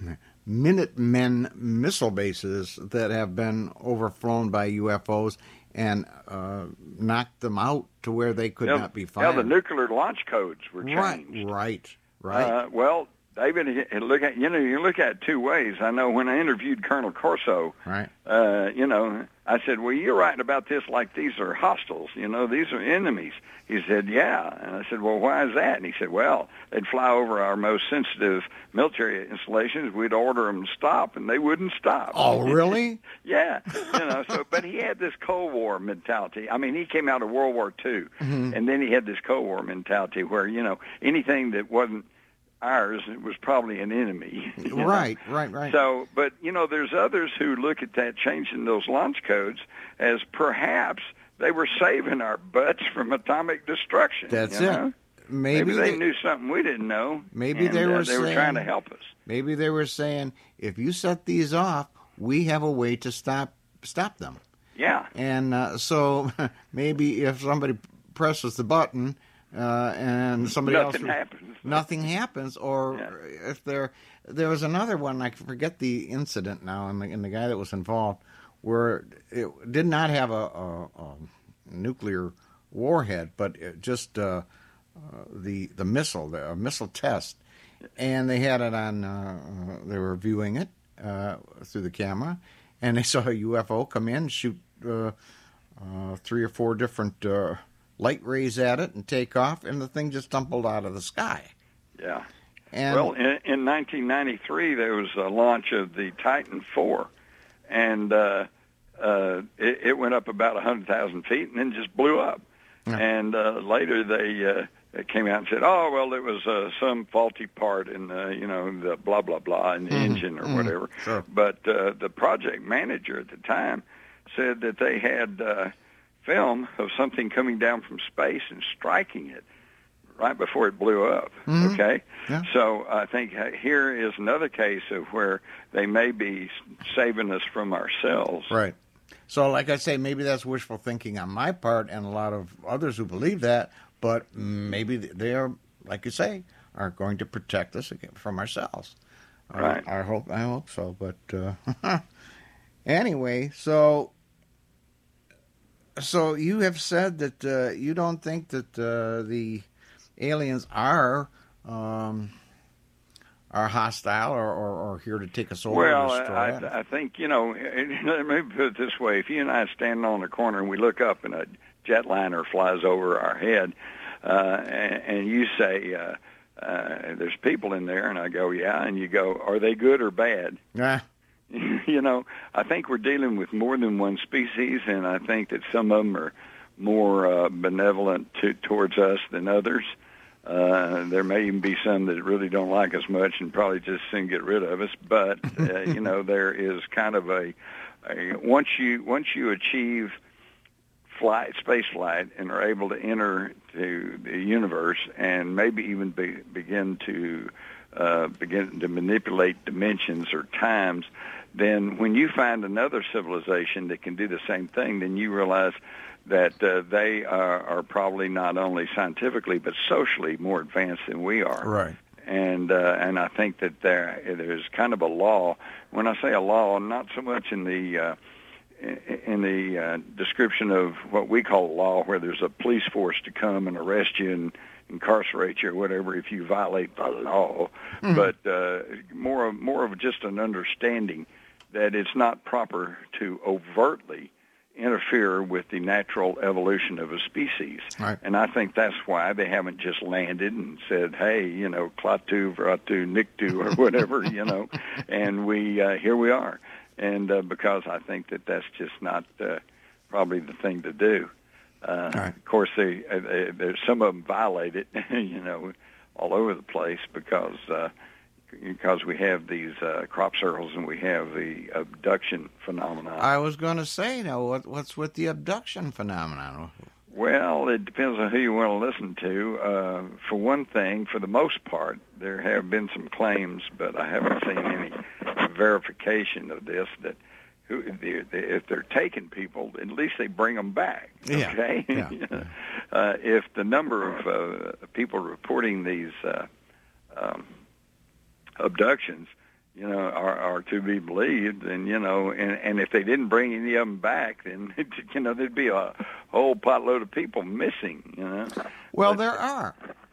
Speaker 3: Minutemen missile bases that have been overflown by U F Os and uh, knocked them out to where they could
Speaker 4: yeah,
Speaker 3: not be fired.
Speaker 4: Yeah, the nuclear launch codes were changed.
Speaker 3: Right, right, right.
Speaker 4: Uh, well, David, look at you know you look at it two ways. I know when I interviewed Colonel Corso,
Speaker 3: right.
Speaker 4: Uh, you know, I said, "Well, you're writing about this like these are hostiles. You know, these are enemies." He said, "Yeah," and I said, "Well, why is that?" And he said, "Well, they'd fly over our most sensitive military installations. We'd order them to stop, and they wouldn't stop."
Speaker 3: Oh, really?
Speaker 4: Yeah, you know. So, but he had this Cold War mentality. I mean, he came out of World War Two,
Speaker 3: mm-hmm.
Speaker 4: and then he had this Cold War mentality where you know anything that wasn't ours, it was probably an enemy.
Speaker 3: Right, know? right, right.
Speaker 4: So, but, you know, there's others who look at that changing those launch codes as perhaps they were saving our butts from atomic destruction.
Speaker 3: That's
Speaker 4: you
Speaker 3: it.
Speaker 4: Know?
Speaker 3: Maybe,
Speaker 4: maybe they,
Speaker 3: they
Speaker 4: knew something we didn't know.
Speaker 3: Maybe
Speaker 4: and,
Speaker 3: they were
Speaker 4: uh, they
Speaker 3: saying,
Speaker 4: were trying to help us.
Speaker 3: Maybe they were saying, if you set these off, we have a way to stop stop them.
Speaker 4: Yeah.
Speaker 3: And uh, so maybe if somebody presses the button, Uh, and somebody
Speaker 4: nothing
Speaker 3: else,
Speaker 4: happens.
Speaker 3: nothing happens. Or
Speaker 4: yeah.
Speaker 3: if there, there was another one. I forget the incident now, and the, and the guy that was involved, where it did not have a, a, a nuclear warhead, but it just uh, uh, the the missile, the a missile test, and they had it on. Uh, uh, they were viewing it uh, through the camera, and they saw a U F O come in, shoot uh, uh, three or four different. Uh, light rays at it and take off, and the thing just tumbled out of the sky.
Speaker 4: Yeah.
Speaker 3: And
Speaker 4: well, in, in nineteen ninety-three, there was a launch of the Titan four, and uh, uh, it, it went up about one hundred thousand feet and then just blew up. Yeah. And uh, later they, uh, they came out and said, oh, well, it was uh, some faulty part in, uh, you know, the blah, blah, blah in the mm-hmm. engine or mm-hmm. whatever.
Speaker 3: Sure.
Speaker 4: But uh, the project manager at the time said that they had uh, film of something coming down from space and striking it right before it blew up.
Speaker 3: Mm-hmm.
Speaker 4: Okay?
Speaker 3: Yeah.
Speaker 4: So I think here is another case of where they may be saving us from ourselves.
Speaker 3: Right. So like I say, maybe that's wishful thinking on my part and a lot of others who believe that, but maybe they are, like you say, are going to protect us from ourselves.
Speaker 4: Right.
Speaker 3: I, I hope I hope so. But uh, anyway, so So you have said that uh, you don't think that uh, the aliens are um, are hostile or, or, or here to take us over.
Speaker 4: Well,
Speaker 3: or destroy
Speaker 4: I,
Speaker 3: it.
Speaker 4: I think, you know, let me put it this way. If you and I stand on the corner and we look up and a jetliner flies over our head uh, and, and you say, uh, uh, there's people in there, and I go, yeah, and you go, are they good or bad?
Speaker 3: Yeah.
Speaker 4: You know, I think we're dealing with more than one species, and I think that some of them are more uh, benevolent to, towards us than others. Uh, there may even be some that really don't like us much and probably just soon get rid of us. But uh, you know, there is kind of a, a once you once you achieve flight, space flight, and are able to enter to the universe and maybe even be, begin to uh, begin to manipulate dimensions or times, then when you find another civilization that can do the same thing, then you realize that uh, they are, are probably not only scientifically but socially more advanced than we are.
Speaker 3: Right.
Speaker 4: And uh, and I think that there there's kind of a law. When I say a law, not so much in the uh, in the uh, description of what we call law, where there's a police force to come and arrest you and incarcerate you or whatever if you violate the law, mm-hmm. but uh, more of, more of just an understanding that it's not proper to overtly interfere with the natural evolution of a species.
Speaker 3: Right.
Speaker 4: And I think that's why they haven't just landed and said, hey, you know, Klaatu, Vratu, Niktu, or whatever, you know, and we uh, here we are. And uh, because I think that that's just not uh, probably the thing to do. Uh,
Speaker 3: right.
Speaker 4: Of course, they, they, they, some of them violate it, you know, all over the place because uh, because we have these uh, crop circles and we have the abduction phenomenon.
Speaker 3: I was going to say, now, what, what's with the abduction phenomenon?
Speaker 4: Well, it depends on who you want to listen to. Uh, for one thing, for the most part, there have been some claims, but I haven't seen any verification of this, that who, if they're taking people, at least they bring them back, okay?
Speaker 3: Yeah. Yeah.
Speaker 4: uh, if the number of uh, people reporting these uh, um, abductions, you know, are, are to be believed, and you know, and, and if they didn't bring any of them back, then you know there'd be a whole potload of people missing. You know.
Speaker 3: Well,
Speaker 4: but,
Speaker 3: there are.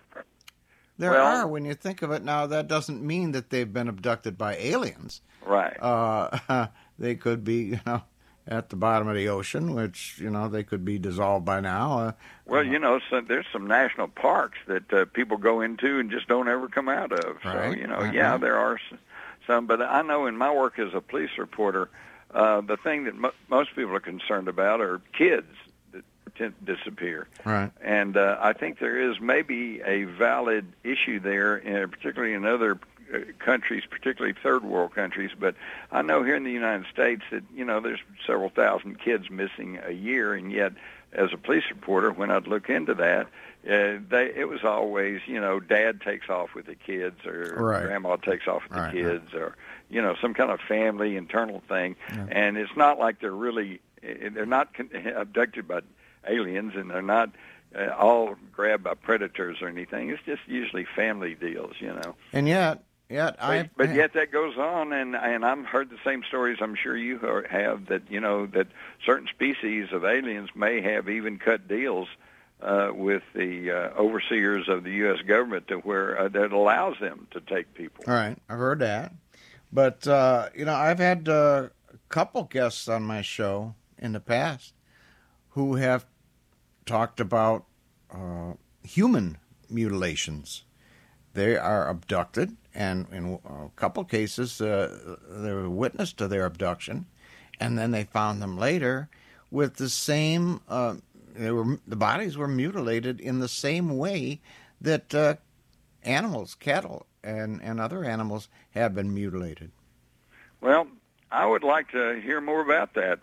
Speaker 3: There
Speaker 4: well,
Speaker 3: are. When you think of it now, that doesn't mean that they've been abducted by aliens.
Speaker 4: Right.
Speaker 3: Uh, they could be, you know, at the bottom of the ocean, which, you know, they could be dissolved by now. Uh,
Speaker 4: well,
Speaker 3: uh,
Speaker 4: you know, so there's some national parks that uh, people go into and just don't ever come out of.
Speaker 3: Right.
Speaker 4: So, you know,
Speaker 3: Right.
Speaker 4: yeah,
Speaker 3: Right.
Speaker 4: there are some. But I know in my work as a police reporter, uh, the thing that mo- most people are concerned about are kids that tend to disappear.
Speaker 3: Right.
Speaker 4: And uh, I think there is maybe a valid issue there, in, particularly in other uh, countries, particularly third world countries. But I know here in the United States that, you know, there's several thousand kids missing a year, and yet as a police reporter, when I'd look into that, uh, they, it was always, you know, dad takes off with the kids, or
Speaker 3: Right.
Speaker 4: grandma takes off with the
Speaker 3: Right,
Speaker 4: kids, right. or, you know, some kind of family internal thing.
Speaker 3: Yeah.
Speaker 4: And it's not like they're really, they're not abducted by aliens, and they're not uh, all grabbed by predators or anything. It's just usually family deals, you know.
Speaker 3: And yet, yet I.
Speaker 4: But, but yet that goes on, and and I've heard the same stories. I'm sure you have, that you know that certain species of aliens may have even cut deals uh, with the uh, overseers of the U S government to where uh, that allows them to take people.
Speaker 3: All right, I've heard that, but uh, you know, I've had uh, a couple guests on my show in the past who have talked about uh, human mutilations. They are abducted, and in a couple cases, uh, they were witness to their abduction, and then they found them later with the same. Uh, they were the bodies were mutilated in the same way that uh, animals, cattle, and, and other animals have been mutilated.
Speaker 4: Well, I would like to hear more about that.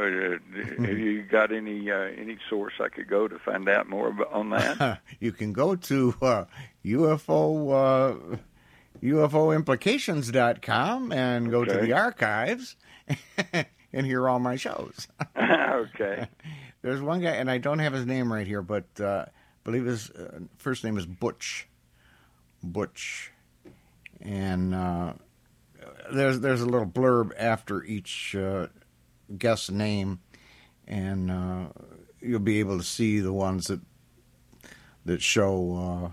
Speaker 4: Uh, have you got any uh, any source I could go to find out more about, on that?
Speaker 3: You can go to uh, U F O uh, U F O implications dot com and go
Speaker 4: Okay.
Speaker 3: to the archives and hear all my shows.
Speaker 4: Okay.
Speaker 3: There's one guy, and I don't have his name right here, but uh, I believe his uh, first name is Butch. Butch. And uh, there's there's a little blurb after each uh, guest's name, and uh, you'll be able to see the ones that that show,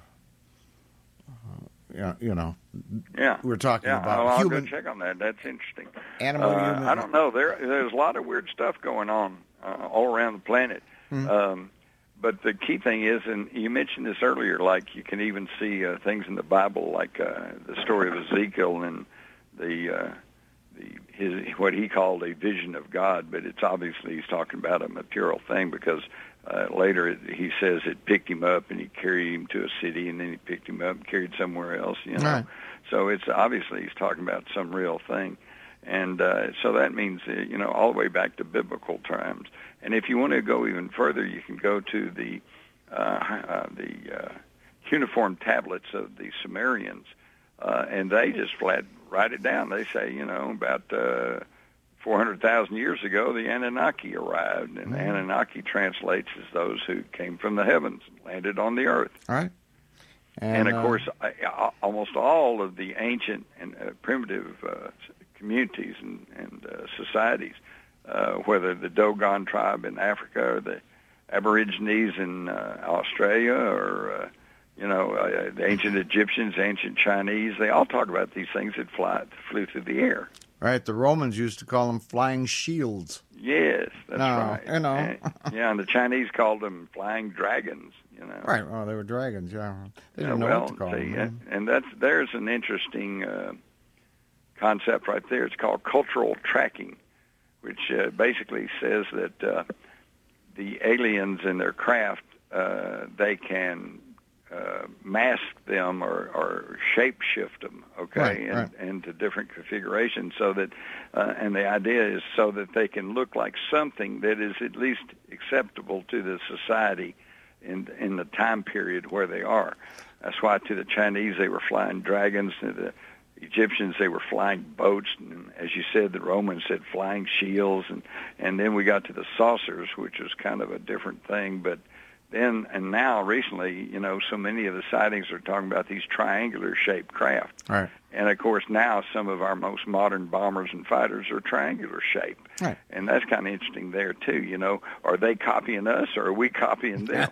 Speaker 3: uh, uh, you know,
Speaker 4: Yeah.
Speaker 3: we're talking
Speaker 4: yeah,
Speaker 3: about
Speaker 4: I'll, I'll
Speaker 3: human
Speaker 4: go check on that. That's interesting.
Speaker 3: animal
Speaker 4: Uh,
Speaker 3: human.
Speaker 4: I don't know. There, there's a lot of weird stuff going on uh, all around the planet.
Speaker 3: Mhm.
Speaker 4: Um, but the key thing is, and you mentioned this earlier, like you can even see uh, things in the Bible, like uh, the story of Ezekiel and the uh, the his what he called a vision of God. But it's obviously he's talking about a material thing, because uh, later it, he says it picked him up and he carried him to a city, and then he picked him up and carried somewhere else. You know,
Speaker 3: Right.
Speaker 4: so it's obviously he's talking about some real thing. And uh, so that means, uh, you know, all the way back to biblical times. And if you want to go even further, you can go to the uh, uh, the uh, cuneiform tablets of the Sumerians, uh, and they just flat write it down. They say, you know, about uh, four hundred thousand years ago, the Anunnaki arrived, and mm-hmm. Anunnaki translates as those who came from the heavens and landed on the earth.
Speaker 3: All right.
Speaker 4: And,
Speaker 3: And,
Speaker 4: of
Speaker 3: uh,
Speaker 4: course, I, almost all of the ancient and uh, primitive uh, communities and, and uh, societies, uh, whether the Dogon tribe in Africa or the Aborigines in uh, Australia or, uh, you know, uh, the ancient Egyptians, ancient Chinese, they all talk about these things that fly, flew through the air.
Speaker 3: Right, the Romans used to call them flying shields.
Speaker 4: Yes, that's
Speaker 3: No,
Speaker 4: right.
Speaker 3: you know.
Speaker 4: And, yeah, and the Chinese called them flying dragons, you know.
Speaker 3: Right, well, they were dragons, yeah. They
Speaker 4: Yeah,
Speaker 3: didn't know
Speaker 4: well,
Speaker 3: what to call
Speaker 4: see,
Speaker 3: them.
Speaker 4: and, and that's there's an interesting uh, concept right there. It's called cultural tracking, which uh, basically says that uh, the aliens in their craft, uh, they can uh, mask them or, or shape shift them, okay,
Speaker 3: Right,
Speaker 4: and,
Speaker 3: right.
Speaker 4: into different configurations, so that, uh, and the idea is so that they can look like something that is at least acceptable to the society in in the time period where they are. That's why to the Chinese they were flying dragons, to the Egyptians they were flying boats, and as you said, the Romans said flying shields, and, and then we got to the saucers, which was kind of a different thing. But then and now recently, you know, so many of the sightings are talking about these triangular-shaped craft.
Speaker 3: Right.
Speaker 4: And, of course, now some of our most modern bombers and fighters are triangular-shaped.
Speaker 3: Right.
Speaker 4: And that's kind of interesting there, too, you know. Are they copying us or are we copying them?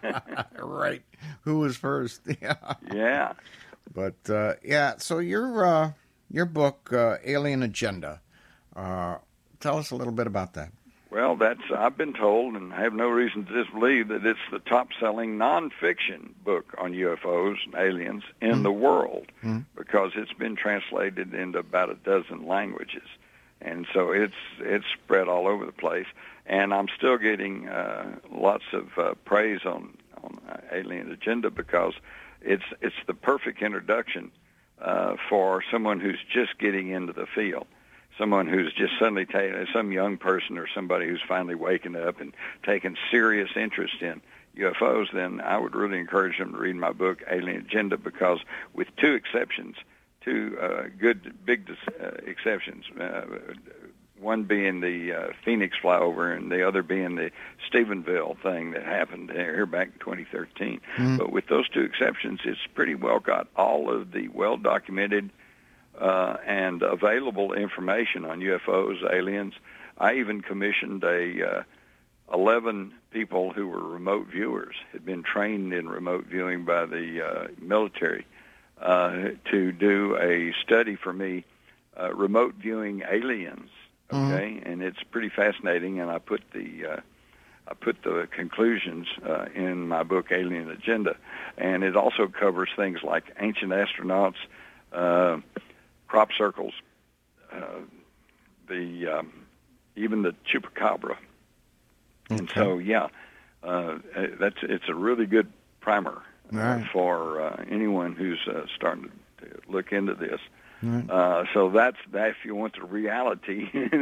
Speaker 3: Right. Who was first? Yeah.
Speaker 4: Yeah.
Speaker 3: But, uh, yeah, so your, uh, your book, uh, Alien Agenda, uh, tell us a little bit about that.
Speaker 4: Well, that's I've been told, and I have no reason to disbelieve, that it's the top-selling nonfiction book on U F Os and aliens in
Speaker 3: Mm.
Speaker 4: the world,
Speaker 3: Mm.
Speaker 4: because it's been translated into about a dozen languages, and so it's it's spread all over the place. And I'm still getting uh, lots of uh, praise on on uh, Alien Agenda, because it's it's the perfect introduction uh, for someone who's just getting into the field. Someone who's just suddenly taken, some young person or somebody who's finally waking up and taken serious interest in U F Os, then I would really encourage them to read my book, Alien Agenda, because with two exceptions, two uh, good, big uh, exceptions, uh, one being the uh, Phoenix flyover and the other being the Stephenville thing that happened here back in twenty thirteen.
Speaker 3: Mm.
Speaker 4: But with those two exceptions, it's pretty well got all of the well-documented Uh, and available information on U F Os, aliens. I even commissioned a uh, eleven people who were remote viewers, had been trained in remote viewing by the uh, military, uh, to do a study for me, uh, remote viewing aliens. Okay, mm-hmm. And it's pretty fascinating. And I put the uh, I put the conclusions uh, in my book, Alien Agenda, and it also covers things like ancient astronauts. Uh, crop circles, uh, the um, even the chupacabra, okay. And so yeah, uh, that's it's a really good primer uh,
Speaker 3: right.
Speaker 4: for uh, anyone who's uh, starting to look into this.
Speaker 3: Right.
Speaker 4: Uh, so that's that. If you want the reality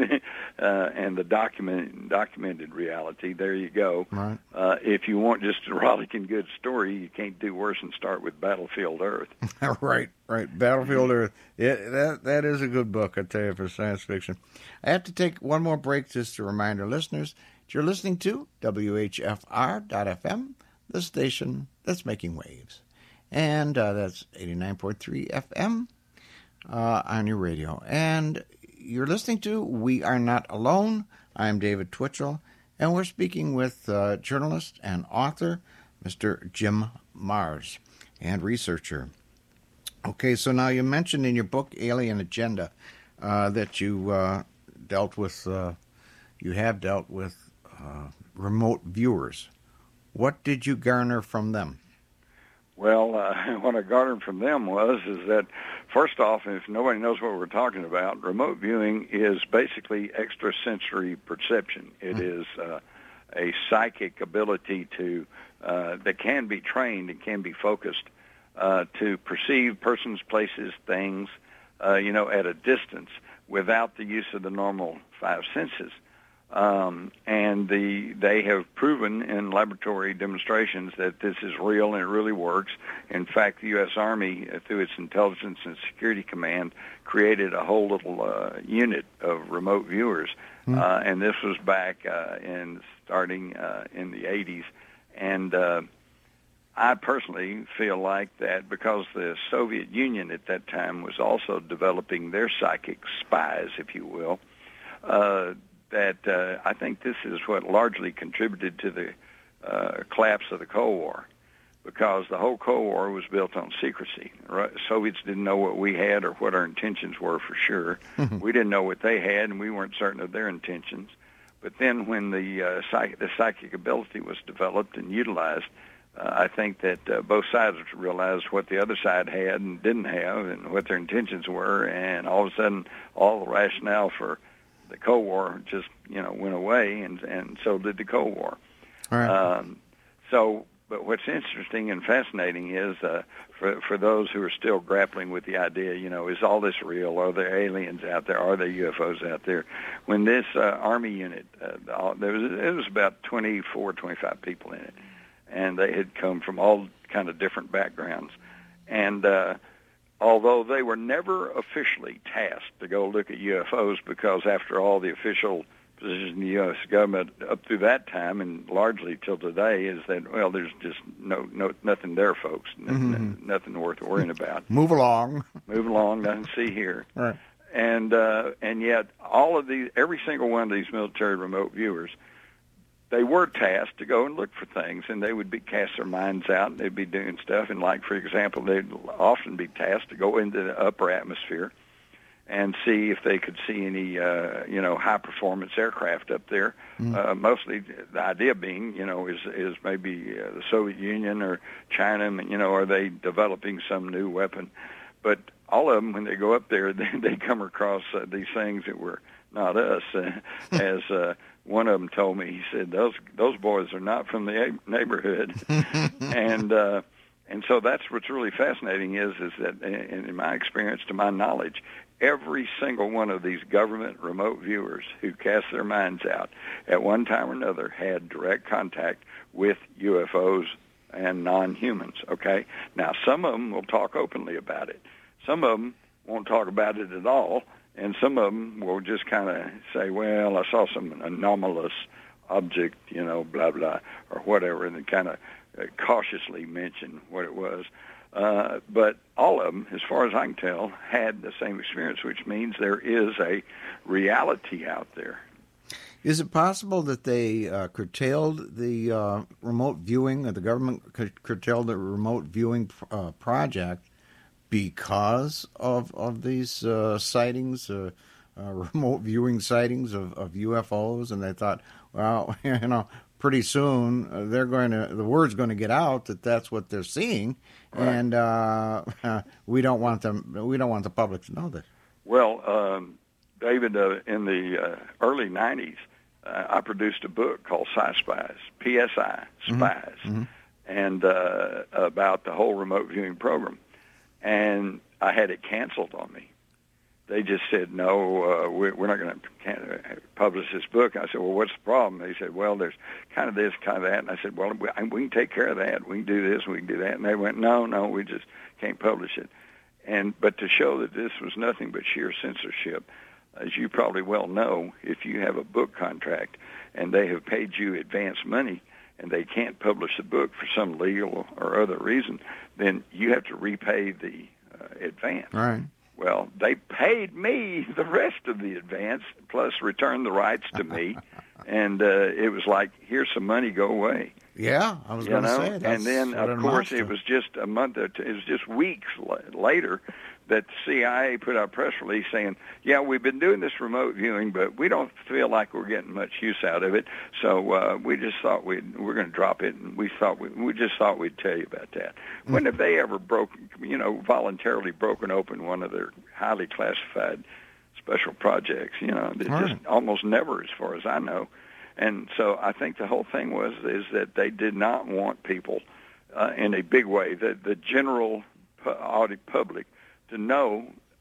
Speaker 4: uh, and the document documented reality, there you go.
Speaker 3: Right.
Speaker 4: Uh, if you want just a rollicking good story, you can't do worse than start with Battlefield Earth.
Speaker 3: Right, right. Battlefield Earth. Yeah, that that is a good book, I tell you, for science fiction. I have to take one more break just to remind our listeners that you're listening to W H F R dot F M, the station that's making waves, and uh, that's eighty-nine point three F M. Uh, on your radio. And you're listening to We Are Not Alone. I'm David Twitchell, and we're speaking with uh, journalist and author, Mister Jim Marrs, and researcher. Okay, so now you mentioned in your book, Alien Agenda, uh, that you uh, dealt with, uh, you have dealt with uh, remote viewers. What did you garner from them?
Speaker 4: Well, uh, what I garnered from them was is that, first off, if nobody knows what we're talking about, remote viewing is basically extrasensory perception. It mm-hmm. is uh, a psychic ability to uh, that can be trained and can be focused uh, to perceive persons, places, things, uh, you know, at a distance. without the use of the normal five senses. Um, and the they have proven in laboratory demonstrations that this is real and it really works. In fact, the U S. Army, uh, through its Intelligence and Security Command, created a whole little uh, unit of remote viewers, mm. uh, and this was back uh, in starting uh, in the eighties. And uh, I personally feel like that because the Soviet Union at that time was also developing their psychic spies, if you will, uh, that uh, I think this is what largely contributed to the uh, collapse of the Cold War, because the whole Cold War was built on secrecy. Right? Soviets didn't know what we had or what our intentions were for sure. Mm-hmm. We didn't know what they had, and we weren't certain of their intentions. But then when the, uh, psych- the psychic ability was developed and utilized, uh, I think that uh, both sides realized what the other side had and didn't have and what their intentions were, and all of a sudden all the rationale for the Cold War just, you know, went away, and and so did the Cold War.
Speaker 3: All right.
Speaker 4: Um, so, but what's interesting and fascinating is uh, for for those who are still grappling with the idea, you know, is all this real? Are there aliens out there? Are there U F Os out there? When this uh, Army unit, uh, there was it was about twenty-four, twenty-five people in it, and they had come from all kind of different backgrounds, and uh, although they were never officially tasked to go look at U F Os, because after all, the official position in the U S government up through that time and largely till today is that, well, there's just no, no nothing there, folks, mm-hmm. n- nothing worth worrying about.
Speaker 3: Move along.
Speaker 4: Move along, nothing to see here.
Speaker 3: Right.
Speaker 4: And uh, and yet, all of these, every single one of these military remote viewers, they were tasked to go and look for things, and they would be cast their minds out, and they'd be doing stuff. And like, for example, they'd often be tasked to go into the upper atmosphere and see if they could see any, uh, you know, high-performance aircraft up there. Mm. Uh, mostly, the idea being, you know, is is maybe uh, the Soviet Union or China, you know, are they developing some new weapon? But all of them, when they go up there, they, they come across uh, these things that were not us, uh, as uh, one of them told me. He said, those those boys are not from the neighborhood. and uh, and so that's what's really fascinating is, is that, in, in my experience, to my knowledge, every single one of these government remote viewers who cast their minds out at one time or another had direct contact with U F Os and non-humans, okay? Now, some of them will talk openly about it. Some of them won't talk about it at all. And some of them will just kind of say, well, I saw some anomalous object, you know, blah, blah, or whatever, and then kind of uh, cautiously mention what it was. Uh, but all of them, as far as I can tell, had the same experience, which means there is a reality out there.
Speaker 3: Is it possible that they uh, curtailed the uh, remote viewing, or the government c- curtailed the remote viewing uh, project because of of these uh, sightings, uh, uh, remote viewing sightings of, of U F Os, and they thought, well, you know, pretty soon uh, they're going to the word's going to get out that that's what they're seeing, right. and uh, we don't want them we don't want the public to know this.
Speaker 4: Well, um, David, uh, in the uh, early nineties, uh, I produced a book called Psi Spies, P S I Spies, mm-hmm. and uh, about the whole remote viewing program. And I had it canceled on me. They just said, no, uh, we're, we're not going to publish this book. I said, well, what's the problem? They said, well, there's kind of this, kind of that. And I said, well, we, we can take care of that. We can do this, we can do that. And they went, no, no, we just can't publish it. And but to show that this was nothing but sheer censorship, as you probably well know, if you have a book contract and they have paid you advance money, and they can't publish the book for some legal or other reason, then you have to repay the uh, advance.
Speaker 3: Right.
Speaker 4: Well, they paid me the rest of the advance, plus returned the rights to me, and uh, it was like, here's some money, go away.
Speaker 3: Yeah, I was going to say that.
Speaker 4: And then, of course, it was just a month, or two, it was just weeks later that the C I A put out a press release saying, yeah, we've been doing this remote viewing, but we don't feel like we're getting much use out of it, so uh, we just thought we'd, we're going to drop it, and we thought we, we just thought we'd tell you about that. Mm-hmm. When have they ever broken, you know, voluntarily broken open one of their highly classified special projects? You know, they
Speaker 3: right.
Speaker 4: just almost never, as far as I know. And so I think the whole thing was is that they did not want people uh, in a big way, the, the general pu- public, to know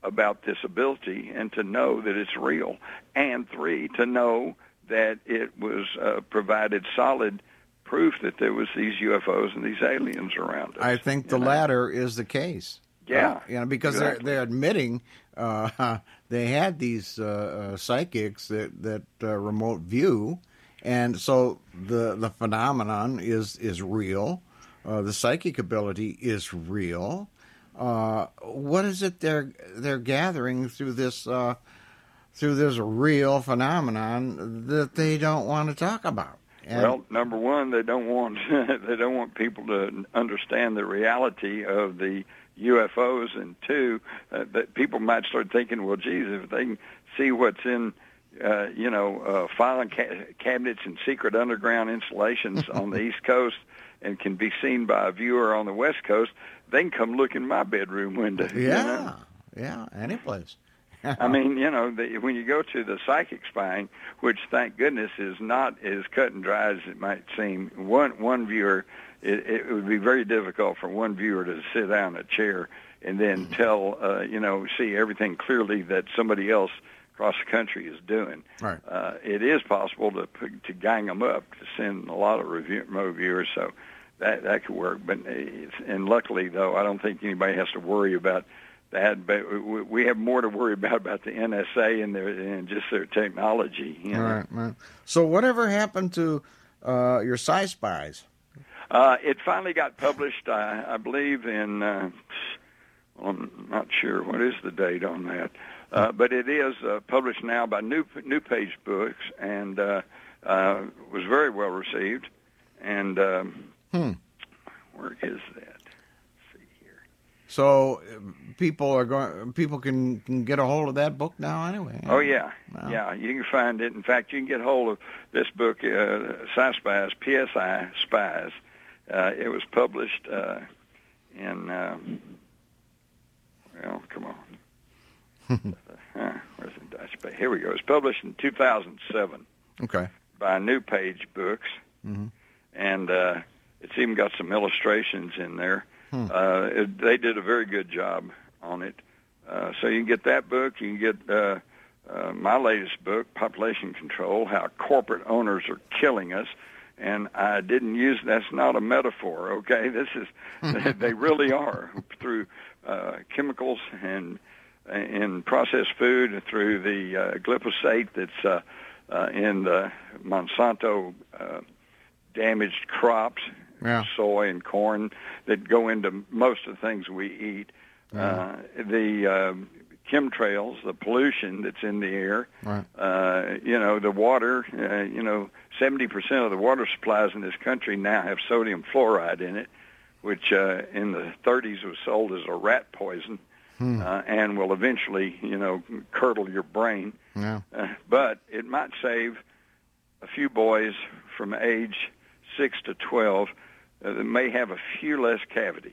Speaker 4: about this ability and to know that it's real. And three, to know that it was uh, provided solid proof that there was these U F Os and these aliens around us.
Speaker 3: I think the
Speaker 4: know?
Speaker 3: latter is the case.
Speaker 4: Yeah.
Speaker 3: Uh, you know, because
Speaker 4: exactly.
Speaker 3: they're, they're admitting uh, they had these uh, uh, psychics that, that uh, remote view. And so the the phenomenon is, is real. Uh, the psychic ability is real. Uh, what is it they're they're gathering through this uh, through this real phenomenon that they don't want to talk about? And
Speaker 4: well, number one, they don't want they don't want people to understand the reality of the U F Os, and two, uh, that people might start thinking, well, geez, if they can see what's in uh, you know uh, filing ca- cabinets and secret underground installations on the East Coast, and can be seen by a viewer on the West Coast, they can come look in my bedroom window.
Speaker 3: Yeah,
Speaker 4: you know?
Speaker 3: yeah, any place.
Speaker 4: I mean, you know, the, when you go to the psychic spying, which thank goodness is not as cut and dry as it might seem, one one viewer, it, it would be very difficult for one viewer to sit down in a chair and then tell, uh, you know, see everything clearly that somebody else across the country is doing.
Speaker 3: Right.
Speaker 4: Uh, it is possible to to gang them up, to send a lot of review, remote viewers, so that that could work. But it's, and luckily, though, I don't think anybody has to worry about that. But we have more to worry about about the N S A and their and just their technology. You know?
Speaker 3: Right, right. So whatever happened to uh, your Sci Spies?
Speaker 4: Uh, it finally got published, I, I believe, in. Uh, well, I'm not sure what is the date on that. Uh, but it is uh, published now by New New Page Books, and uh, uh, was very well received. And um,
Speaker 3: hmm.
Speaker 4: where is that? Let's see here.
Speaker 3: So uh, people are going. People can, can get a hold of that book now, anyway.
Speaker 4: Oh yeah,
Speaker 3: Wow.
Speaker 4: yeah. You can find it. In fact, you can get hold of this book, uh, Sci Spies, P S I Spies. Uh, it was published uh, in. Uh, well, come on. uh, where's the Dutch page? Here we go. It was published in two thousand seven
Speaker 3: Okay.
Speaker 4: by New Page Books,
Speaker 3: Mm-hmm.
Speaker 4: and uh, it's even got some illustrations in there.
Speaker 3: Hmm.
Speaker 4: Uh, it, they did a very good job on it. Uh, so you can get that book. You can get uh, uh, my latest book, Population Control: How Corporate Owners Are Killing Us. And I didn't use, that's not a metaphor, okay? This is, they really are, through uh, chemicals and in processed food, through the uh, glyphosate that's uh, uh, in the Monsanto uh, damaged crops,
Speaker 3: Yeah.
Speaker 4: soy and corn, that go into most of the things we eat. Uh, the uh, chemtrails, the pollution that's in the air,
Speaker 3: Right.
Speaker 4: uh, you know, the water, uh, you know, seventy percent of the water supplies in this country now have sodium fluoride in it, which uh, in the thirties was sold as a rat poison,
Speaker 3: Hmm.
Speaker 4: uh, and will eventually, you know, curdle your brain.
Speaker 3: Yeah.
Speaker 4: Uh, but it might save a few boys from age six to twelve uh, that may have a few less cavities.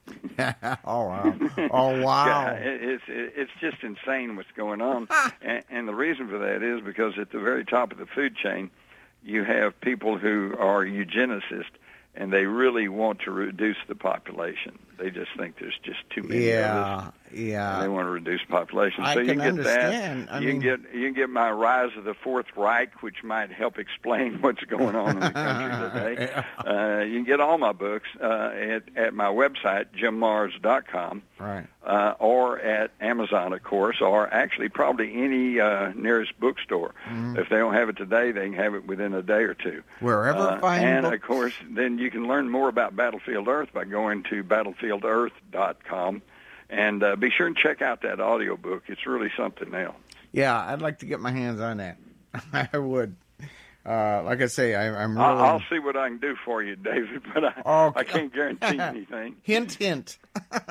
Speaker 3: Oh wow! Oh wow!
Speaker 4: Yeah, it, it's it, it's just insane what's going on, and, and the reason for that is because at the very top of the food chain, you have people who are eugenicists, and they really want to reduce the population. They just think there's just too many
Speaker 3: Yeah,
Speaker 4: of us.
Speaker 3: yeah.
Speaker 4: And they want to reduce population.
Speaker 3: I
Speaker 4: so you
Speaker 3: can
Speaker 4: get
Speaker 3: understand.
Speaker 4: that.
Speaker 3: I
Speaker 4: you
Speaker 3: mean-
Speaker 4: can get you can get my Rise of the Fourth Reich, which might help explain what's going on in the country today. Uh, you can get all my books uh, at at my website, jim mars dot com.
Speaker 3: Right.
Speaker 4: Uh, or at Amazon, of course, or actually probably any uh, nearest bookstore.
Speaker 3: Mm-hmm.
Speaker 4: If they don't have it today, they can have it within a day or two.
Speaker 3: Wherever
Speaker 4: Uh,
Speaker 3: fine
Speaker 4: and,
Speaker 3: books.
Speaker 4: of course, then you can learn more about Battlefield Earth by going to battlefield earth dot com. And uh, be sure and check out that audiobook. It's really something else.
Speaker 3: Yeah, I'd like to get my hands on that. I would. Uh, like I say, I, I'm really.
Speaker 4: I'll, I'll see what I can do for you, David, but I,
Speaker 3: Okay.
Speaker 4: I can't guarantee anything.
Speaker 3: Hint, hint.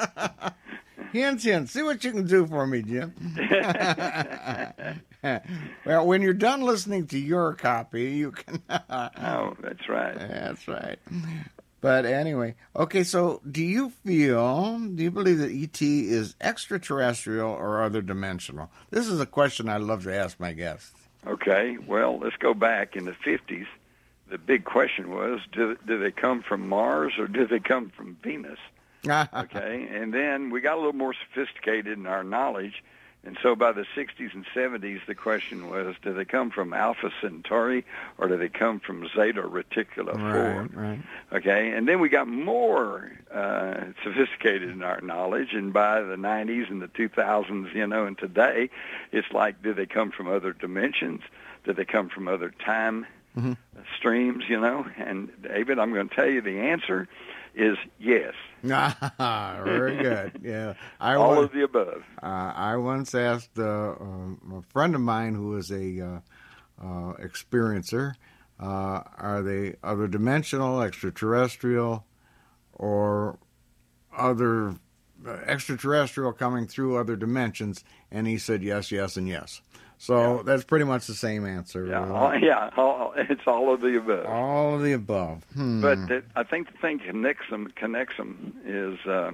Speaker 3: Hint, hint. See what you can do for me, Jim. Well, when you're done listening to your copy, you can.
Speaker 4: Oh, that's right.
Speaker 3: That's right. But anyway, okay, so do you feel, do you believe that E T is extraterrestrial or other dimensional? This is a question I love to ask my guests.
Speaker 4: Okay, well, let's go back. In the fifties, the big question was, do, do they come from Mars or do they come from Venus? Okay, and then we got a little more sophisticated in our knowledge. And so by the sixties and seventies, the question was, do they come from Alpha Centauri or do they come from Zeta Reticuli four?
Speaker 3: Right, right.
Speaker 4: Okay, and then we got more uh, sophisticated in our knowledge, and by the nineties and the two thousands, you know, and today, it's like, do they come from other dimensions? Do they come from other time mm-hmm. streams, you know? And, David, I'm going to tell you the answer is yes.
Speaker 3: Very good. Yeah, I
Speaker 4: all
Speaker 3: was,
Speaker 4: of the above.
Speaker 3: Uh, I once asked uh, um, a friend of mine who is a uh, uh, experiencer, uh, are they other dimensional, extraterrestrial, or other uh, extraterrestrial coming through other dimensions? And he said yes, yes, and yes. So yeah. That's pretty much the same answer.
Speaker 4: Yeah, all, yeah, all, it's all of the above.
Speaker 3: All of the above. Hmm.
Speaker 4: But the, I think the thing connects them, connects them is uh,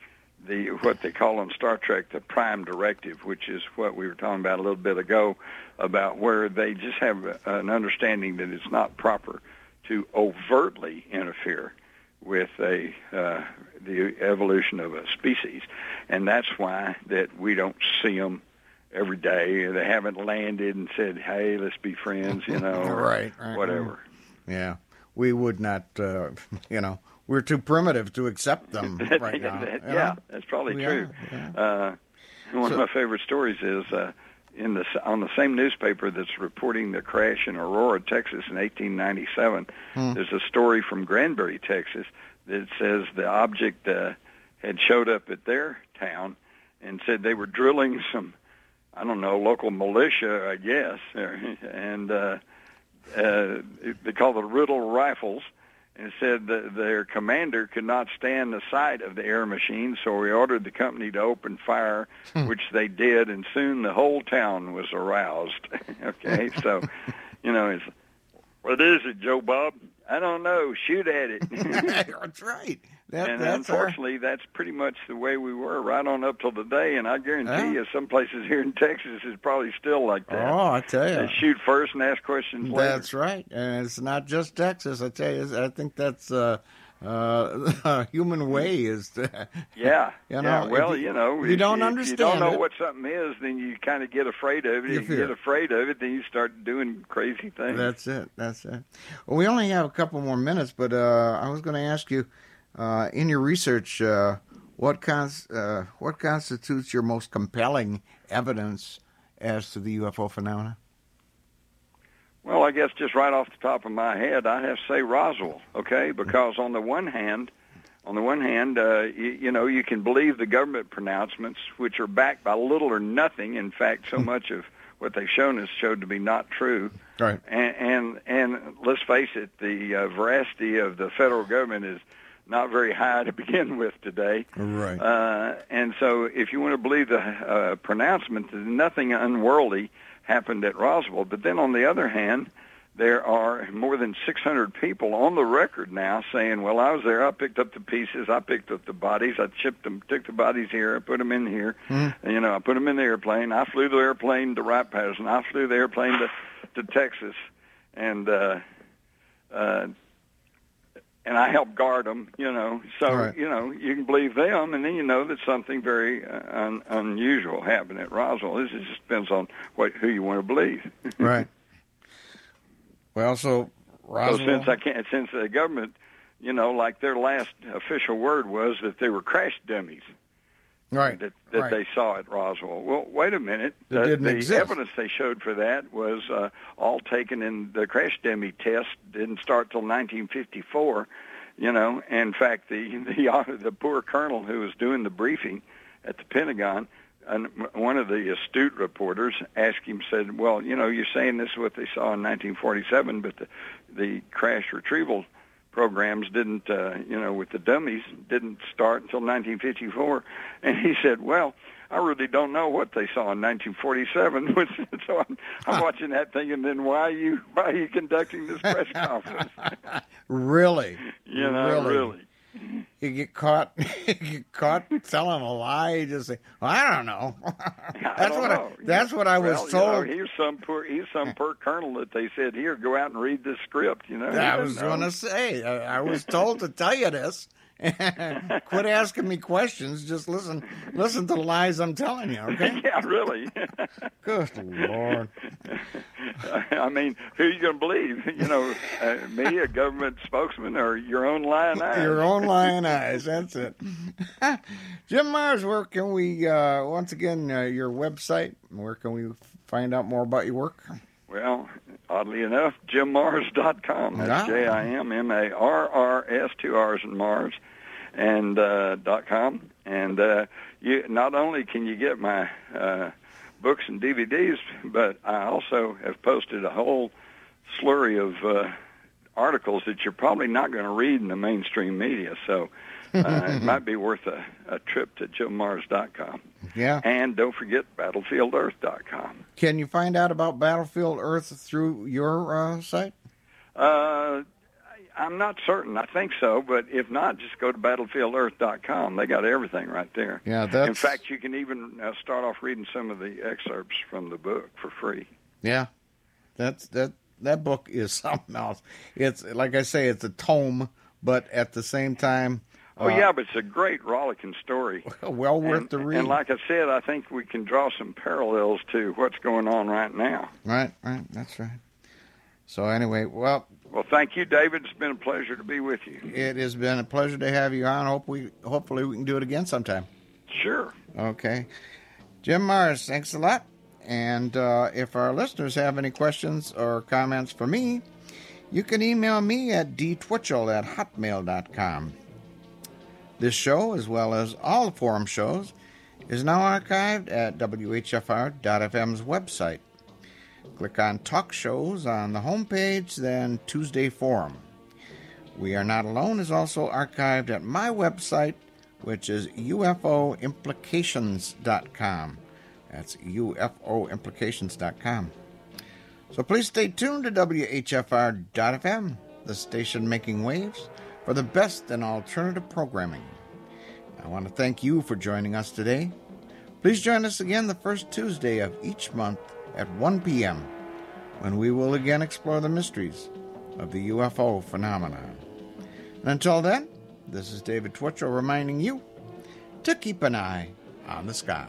Speaker 4: the what they call on Star Trek the Prime Directive, which is what we were talking about a little bit ago, about where they just have an understanding that it's not proper to overtly interfere with a uh, the evolution of a species, and that's why that we don't see them every day. They haven't landed and said, hey, let's be friends, you know,
Speaker 3: right, right,
Speaker 4: whatever.
Speaker 3: Yeah, we would not, uh, you know, we're too primitive to accept them right now.
Speaker 4: that, yeah, know? That's probably we true. Are, yeah. uh, one so, of my favorite stories is uh, in the on the same newspaper that's reporting the crash in Aurora, Texas in eighteen ninety-seven, hmm. there's a story from Granbury, Texas, that says the object uh, had showed up at their town and said they were drilling some, I don't know, local militia, I guess, and uh, uh, they called it Riddle Rifles, and it said that their commander could not stand the sight of the air machine, so he ordered the company to open fire, hmm. which they did, and soon the whole town was aroused. Okay, so, you know, it's, what is it, Joe Bob? I don't know. Shoot at it.
Speaker 3: That's right. That,
Speaker 4: and
Speaker 3: that's
Speaker 4: unfortunately,
Speaker 3: our...
Speaker 4: that's pretty much the way we were right on up till today. And I guarantee yeah. you, some places here in Texas is probably still like that.
Speaker 3: Oh, I tell you,
Speaker 4: they shoot first and ask questions later.
Speaker 3: That's right, and it's not just Texas. I tell you, I think that's uh, uh, a human way. Is to,
Speaker 4: yeah,
Speaker 3: you know,
Speaker 4: yeah. Well,
Speaker 3: you,
Speaker 4: you know,
Speaker 3: you
Speaker 4: if,
Speaker 3: don't
Speaker 4: if
Speaker 3: understand.
Speaker 4: you don't know
Speaker 3: it.
Speaker 4: what something is, then you kind of get afraid of it.
Speaker 3: You
Speaker 4: if you
Speaker 3: fear.
Speaker 4: get afraid of it, then you start doing crazy things.
Speaker 3: That's it. That's it. Well, we only have a couple more minutes, but uh, I was going to ask you. Uh, in your research, uh, what cons- uh, what constitutes your most compelling evidence as to the U F O phenomena?
Speaker 4: Well, I guess just right off the top of my head, I have to say Roswell, okay? Because on the one hand, on the one hand, uh, you, you know, you can believe the government pronouncements, which are backed by little or nothing. In fact, so much of what they've shown us showed to be not true.
Speaker 3: Right.
Speaker 4: And and, and let's face it, the uh, veracity of the federal government is not very high to begin with today.
Speaker 3: Right.
Speaker 4: Uh, and so if you want to believe the uh, pronouncement, nothing unworldly happened at Roswell. But then on the other hand, there are more than six hundred people on the record now saying, well, I was there, I picked up the pieces, I picked up the bodies, I shipped them, took the bodies here, I put them in here, mm-hmm. and, you know, I put them in the airplane, I flew the airplane to Wright-Patterson, I flew the airplane to, to Texas, and uh, uh, and I help guard them, you know. So, right. you know, you can believe them, and then you know that something very uh, un- unusual happened at Roswell. It just depends on what who you want to believe.
Speaker 3: Right. Well, so Roswell...
Speaker 4: So since I can't, since the government, you know, like their last official word was that they were crash dummies.
Speaker 3: Right.
Speaker 4: That, that
Speaker 3: right.
Speaker 4: they saw at Roswell. Well, wait a minute.
Speaker 3: It didn't
Speaker 4: the
Speaker 3: exist.
Speaker 4: evidence they showed for that was uh, all taken in the crash dummy test. Didn't start till nineteen fifty-four. You know, in fact, the the the poor colonel who was doing the briefing at the Pentagon, and one of the astute reporters asked him, said, "Well, you know, you're saying this is what they saw in nineteen forty-seven, but the the crash retrieval programs didn't, uh, you know, with the dummies, didn't start until nineteen fifty-four. And he said, well, I really don't know what they saw in nineteen forty-seven. So I'm, I'm watching that thinking, then why are you, why are you conducting this press conference?
Speaker 3: Really?
Speaker 4: You know,
Speaker 3: really.
Speaker 4: really.
Speaker 3: You get caught, you get caught telling a lie. You just say, well, I don't know. that's
Speaker 4: I don't
Speaker 3: what
Speaker 4: know.
Speaker 3: I. That's what I was
Speaker 4: well,
Speaker 3: told.
Speaker 4: You know, here's some poor, here's some poor colonel that they said, here, go out and read this script. You know,
Speaker 3: I was going to say, I, I was told to tell you this. Quit asking me questions. Just listen listen to the lies I'm telling you, okay?
Speaker 4: Yeah, really.
Speaker 3: Good Lord.
Speaker 4: I mean, who are you going to believe? You know, uh, me, a government spokesman, or your own lying eyes?
Speaker 3: Your own lying eyes. That's it. Jim Marrs, where can we, uh, once again, uh, your website, where can we find out more about your work?
Speaker 4: Well, oddly enough, jim marrs dot com. That's
Speaker 3: Ah.
Speaker 4: J I M M A R R S, two R's in Mars, and uh, dot com. And uh, you not only can you get my uh, books and D V Ds, but I also have posted a whole slurry of uh, articles that you're probably not going to read in the mainstream media. So uh, it might be worth a, a trip to jim marrs dot com.
Speaker 3: Yeah.
Speaker 4: And don't forget battlefield earth dot com.
Speaker 3: Can you find out about Battlefield Earth through your uh, site?
Speaker 4: Uh, I'm not certain. I think so, but if not, just go to battlefield earth dot com. They got everything right there.
Speaker 3: Yeah, that's...
Speaker 4: In fact, you can even uh, start off reading some of the excerpts from the book for free.
Speaker 3: Yeah, that's that. That book is something else. It's like I say, it's a tome, but at the same time,
Speaker 4: Oh,
Speaker 3: uh,
Speaker 4: yeah, but it's a great rollicking story.
Speaker 3: well worth
Speaker 4: and,
Speaker 3: the read.
Speaker 4: And like I said, I think we can draw some parallels to what's going on right now.
Speaker 3: Right, right, that's right. So anyway, well...
Speaker 4: Well, thank you, David. It's been a pleasure to be with you.
Speaker 3: It has been a pleasure to have you on. Hope we, hopefully we can do it again sometime.
Speaker 4: Sure.
Speaker 3: Okay. Jim Marrs, thanks a lot. And uh, if our listeners have any questions or comments for me, you can email me at d twitchell at hotmail dot com. This show, as well as all the forum shows, is now archived at w h f r dot f m's website. Click on Talk Shows on the homepage, then Tuesday Forum. We Are Not Alone is also archived at my website, which is u f o implications dot com. That's u f o implications dot com. So please stay tuned to w h f r dot f m, the station making waves, for the best in alternative programming. I want to thank you for joining us today. Please join us again the first Tuesday of each month at one p.m. when we will again explore the mysteries of the U F O phenomenon. And until then, this is David Twitchell reminding you to keep an eye on the sky.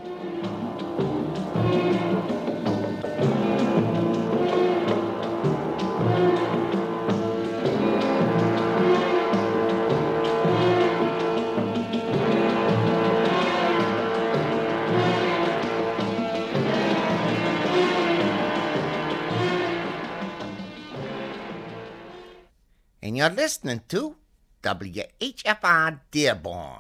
Speaker 5: And you're listening to W H F R Dearborn.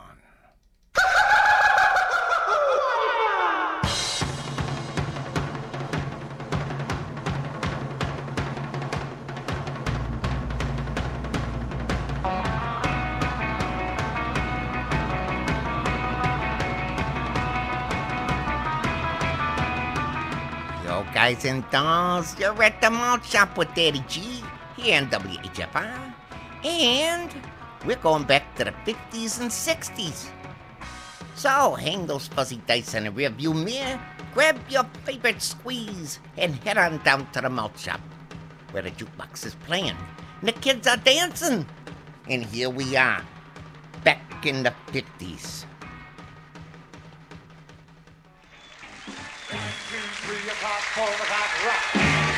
Speaker 5: Yo, guys and dolls, you're at the malt shop with Daddy G here on W H F R. And we're going back to the fifties and sixties. So hang those fuzzy dice in the rearview mirror, grab your favorite squeeze, and head on down to the malt shop, where the jukebox is playing, and the kids are dancing. And here we are, back in the fifties.
Speaker 6: One, two, three o'clock, four o'clock, rock.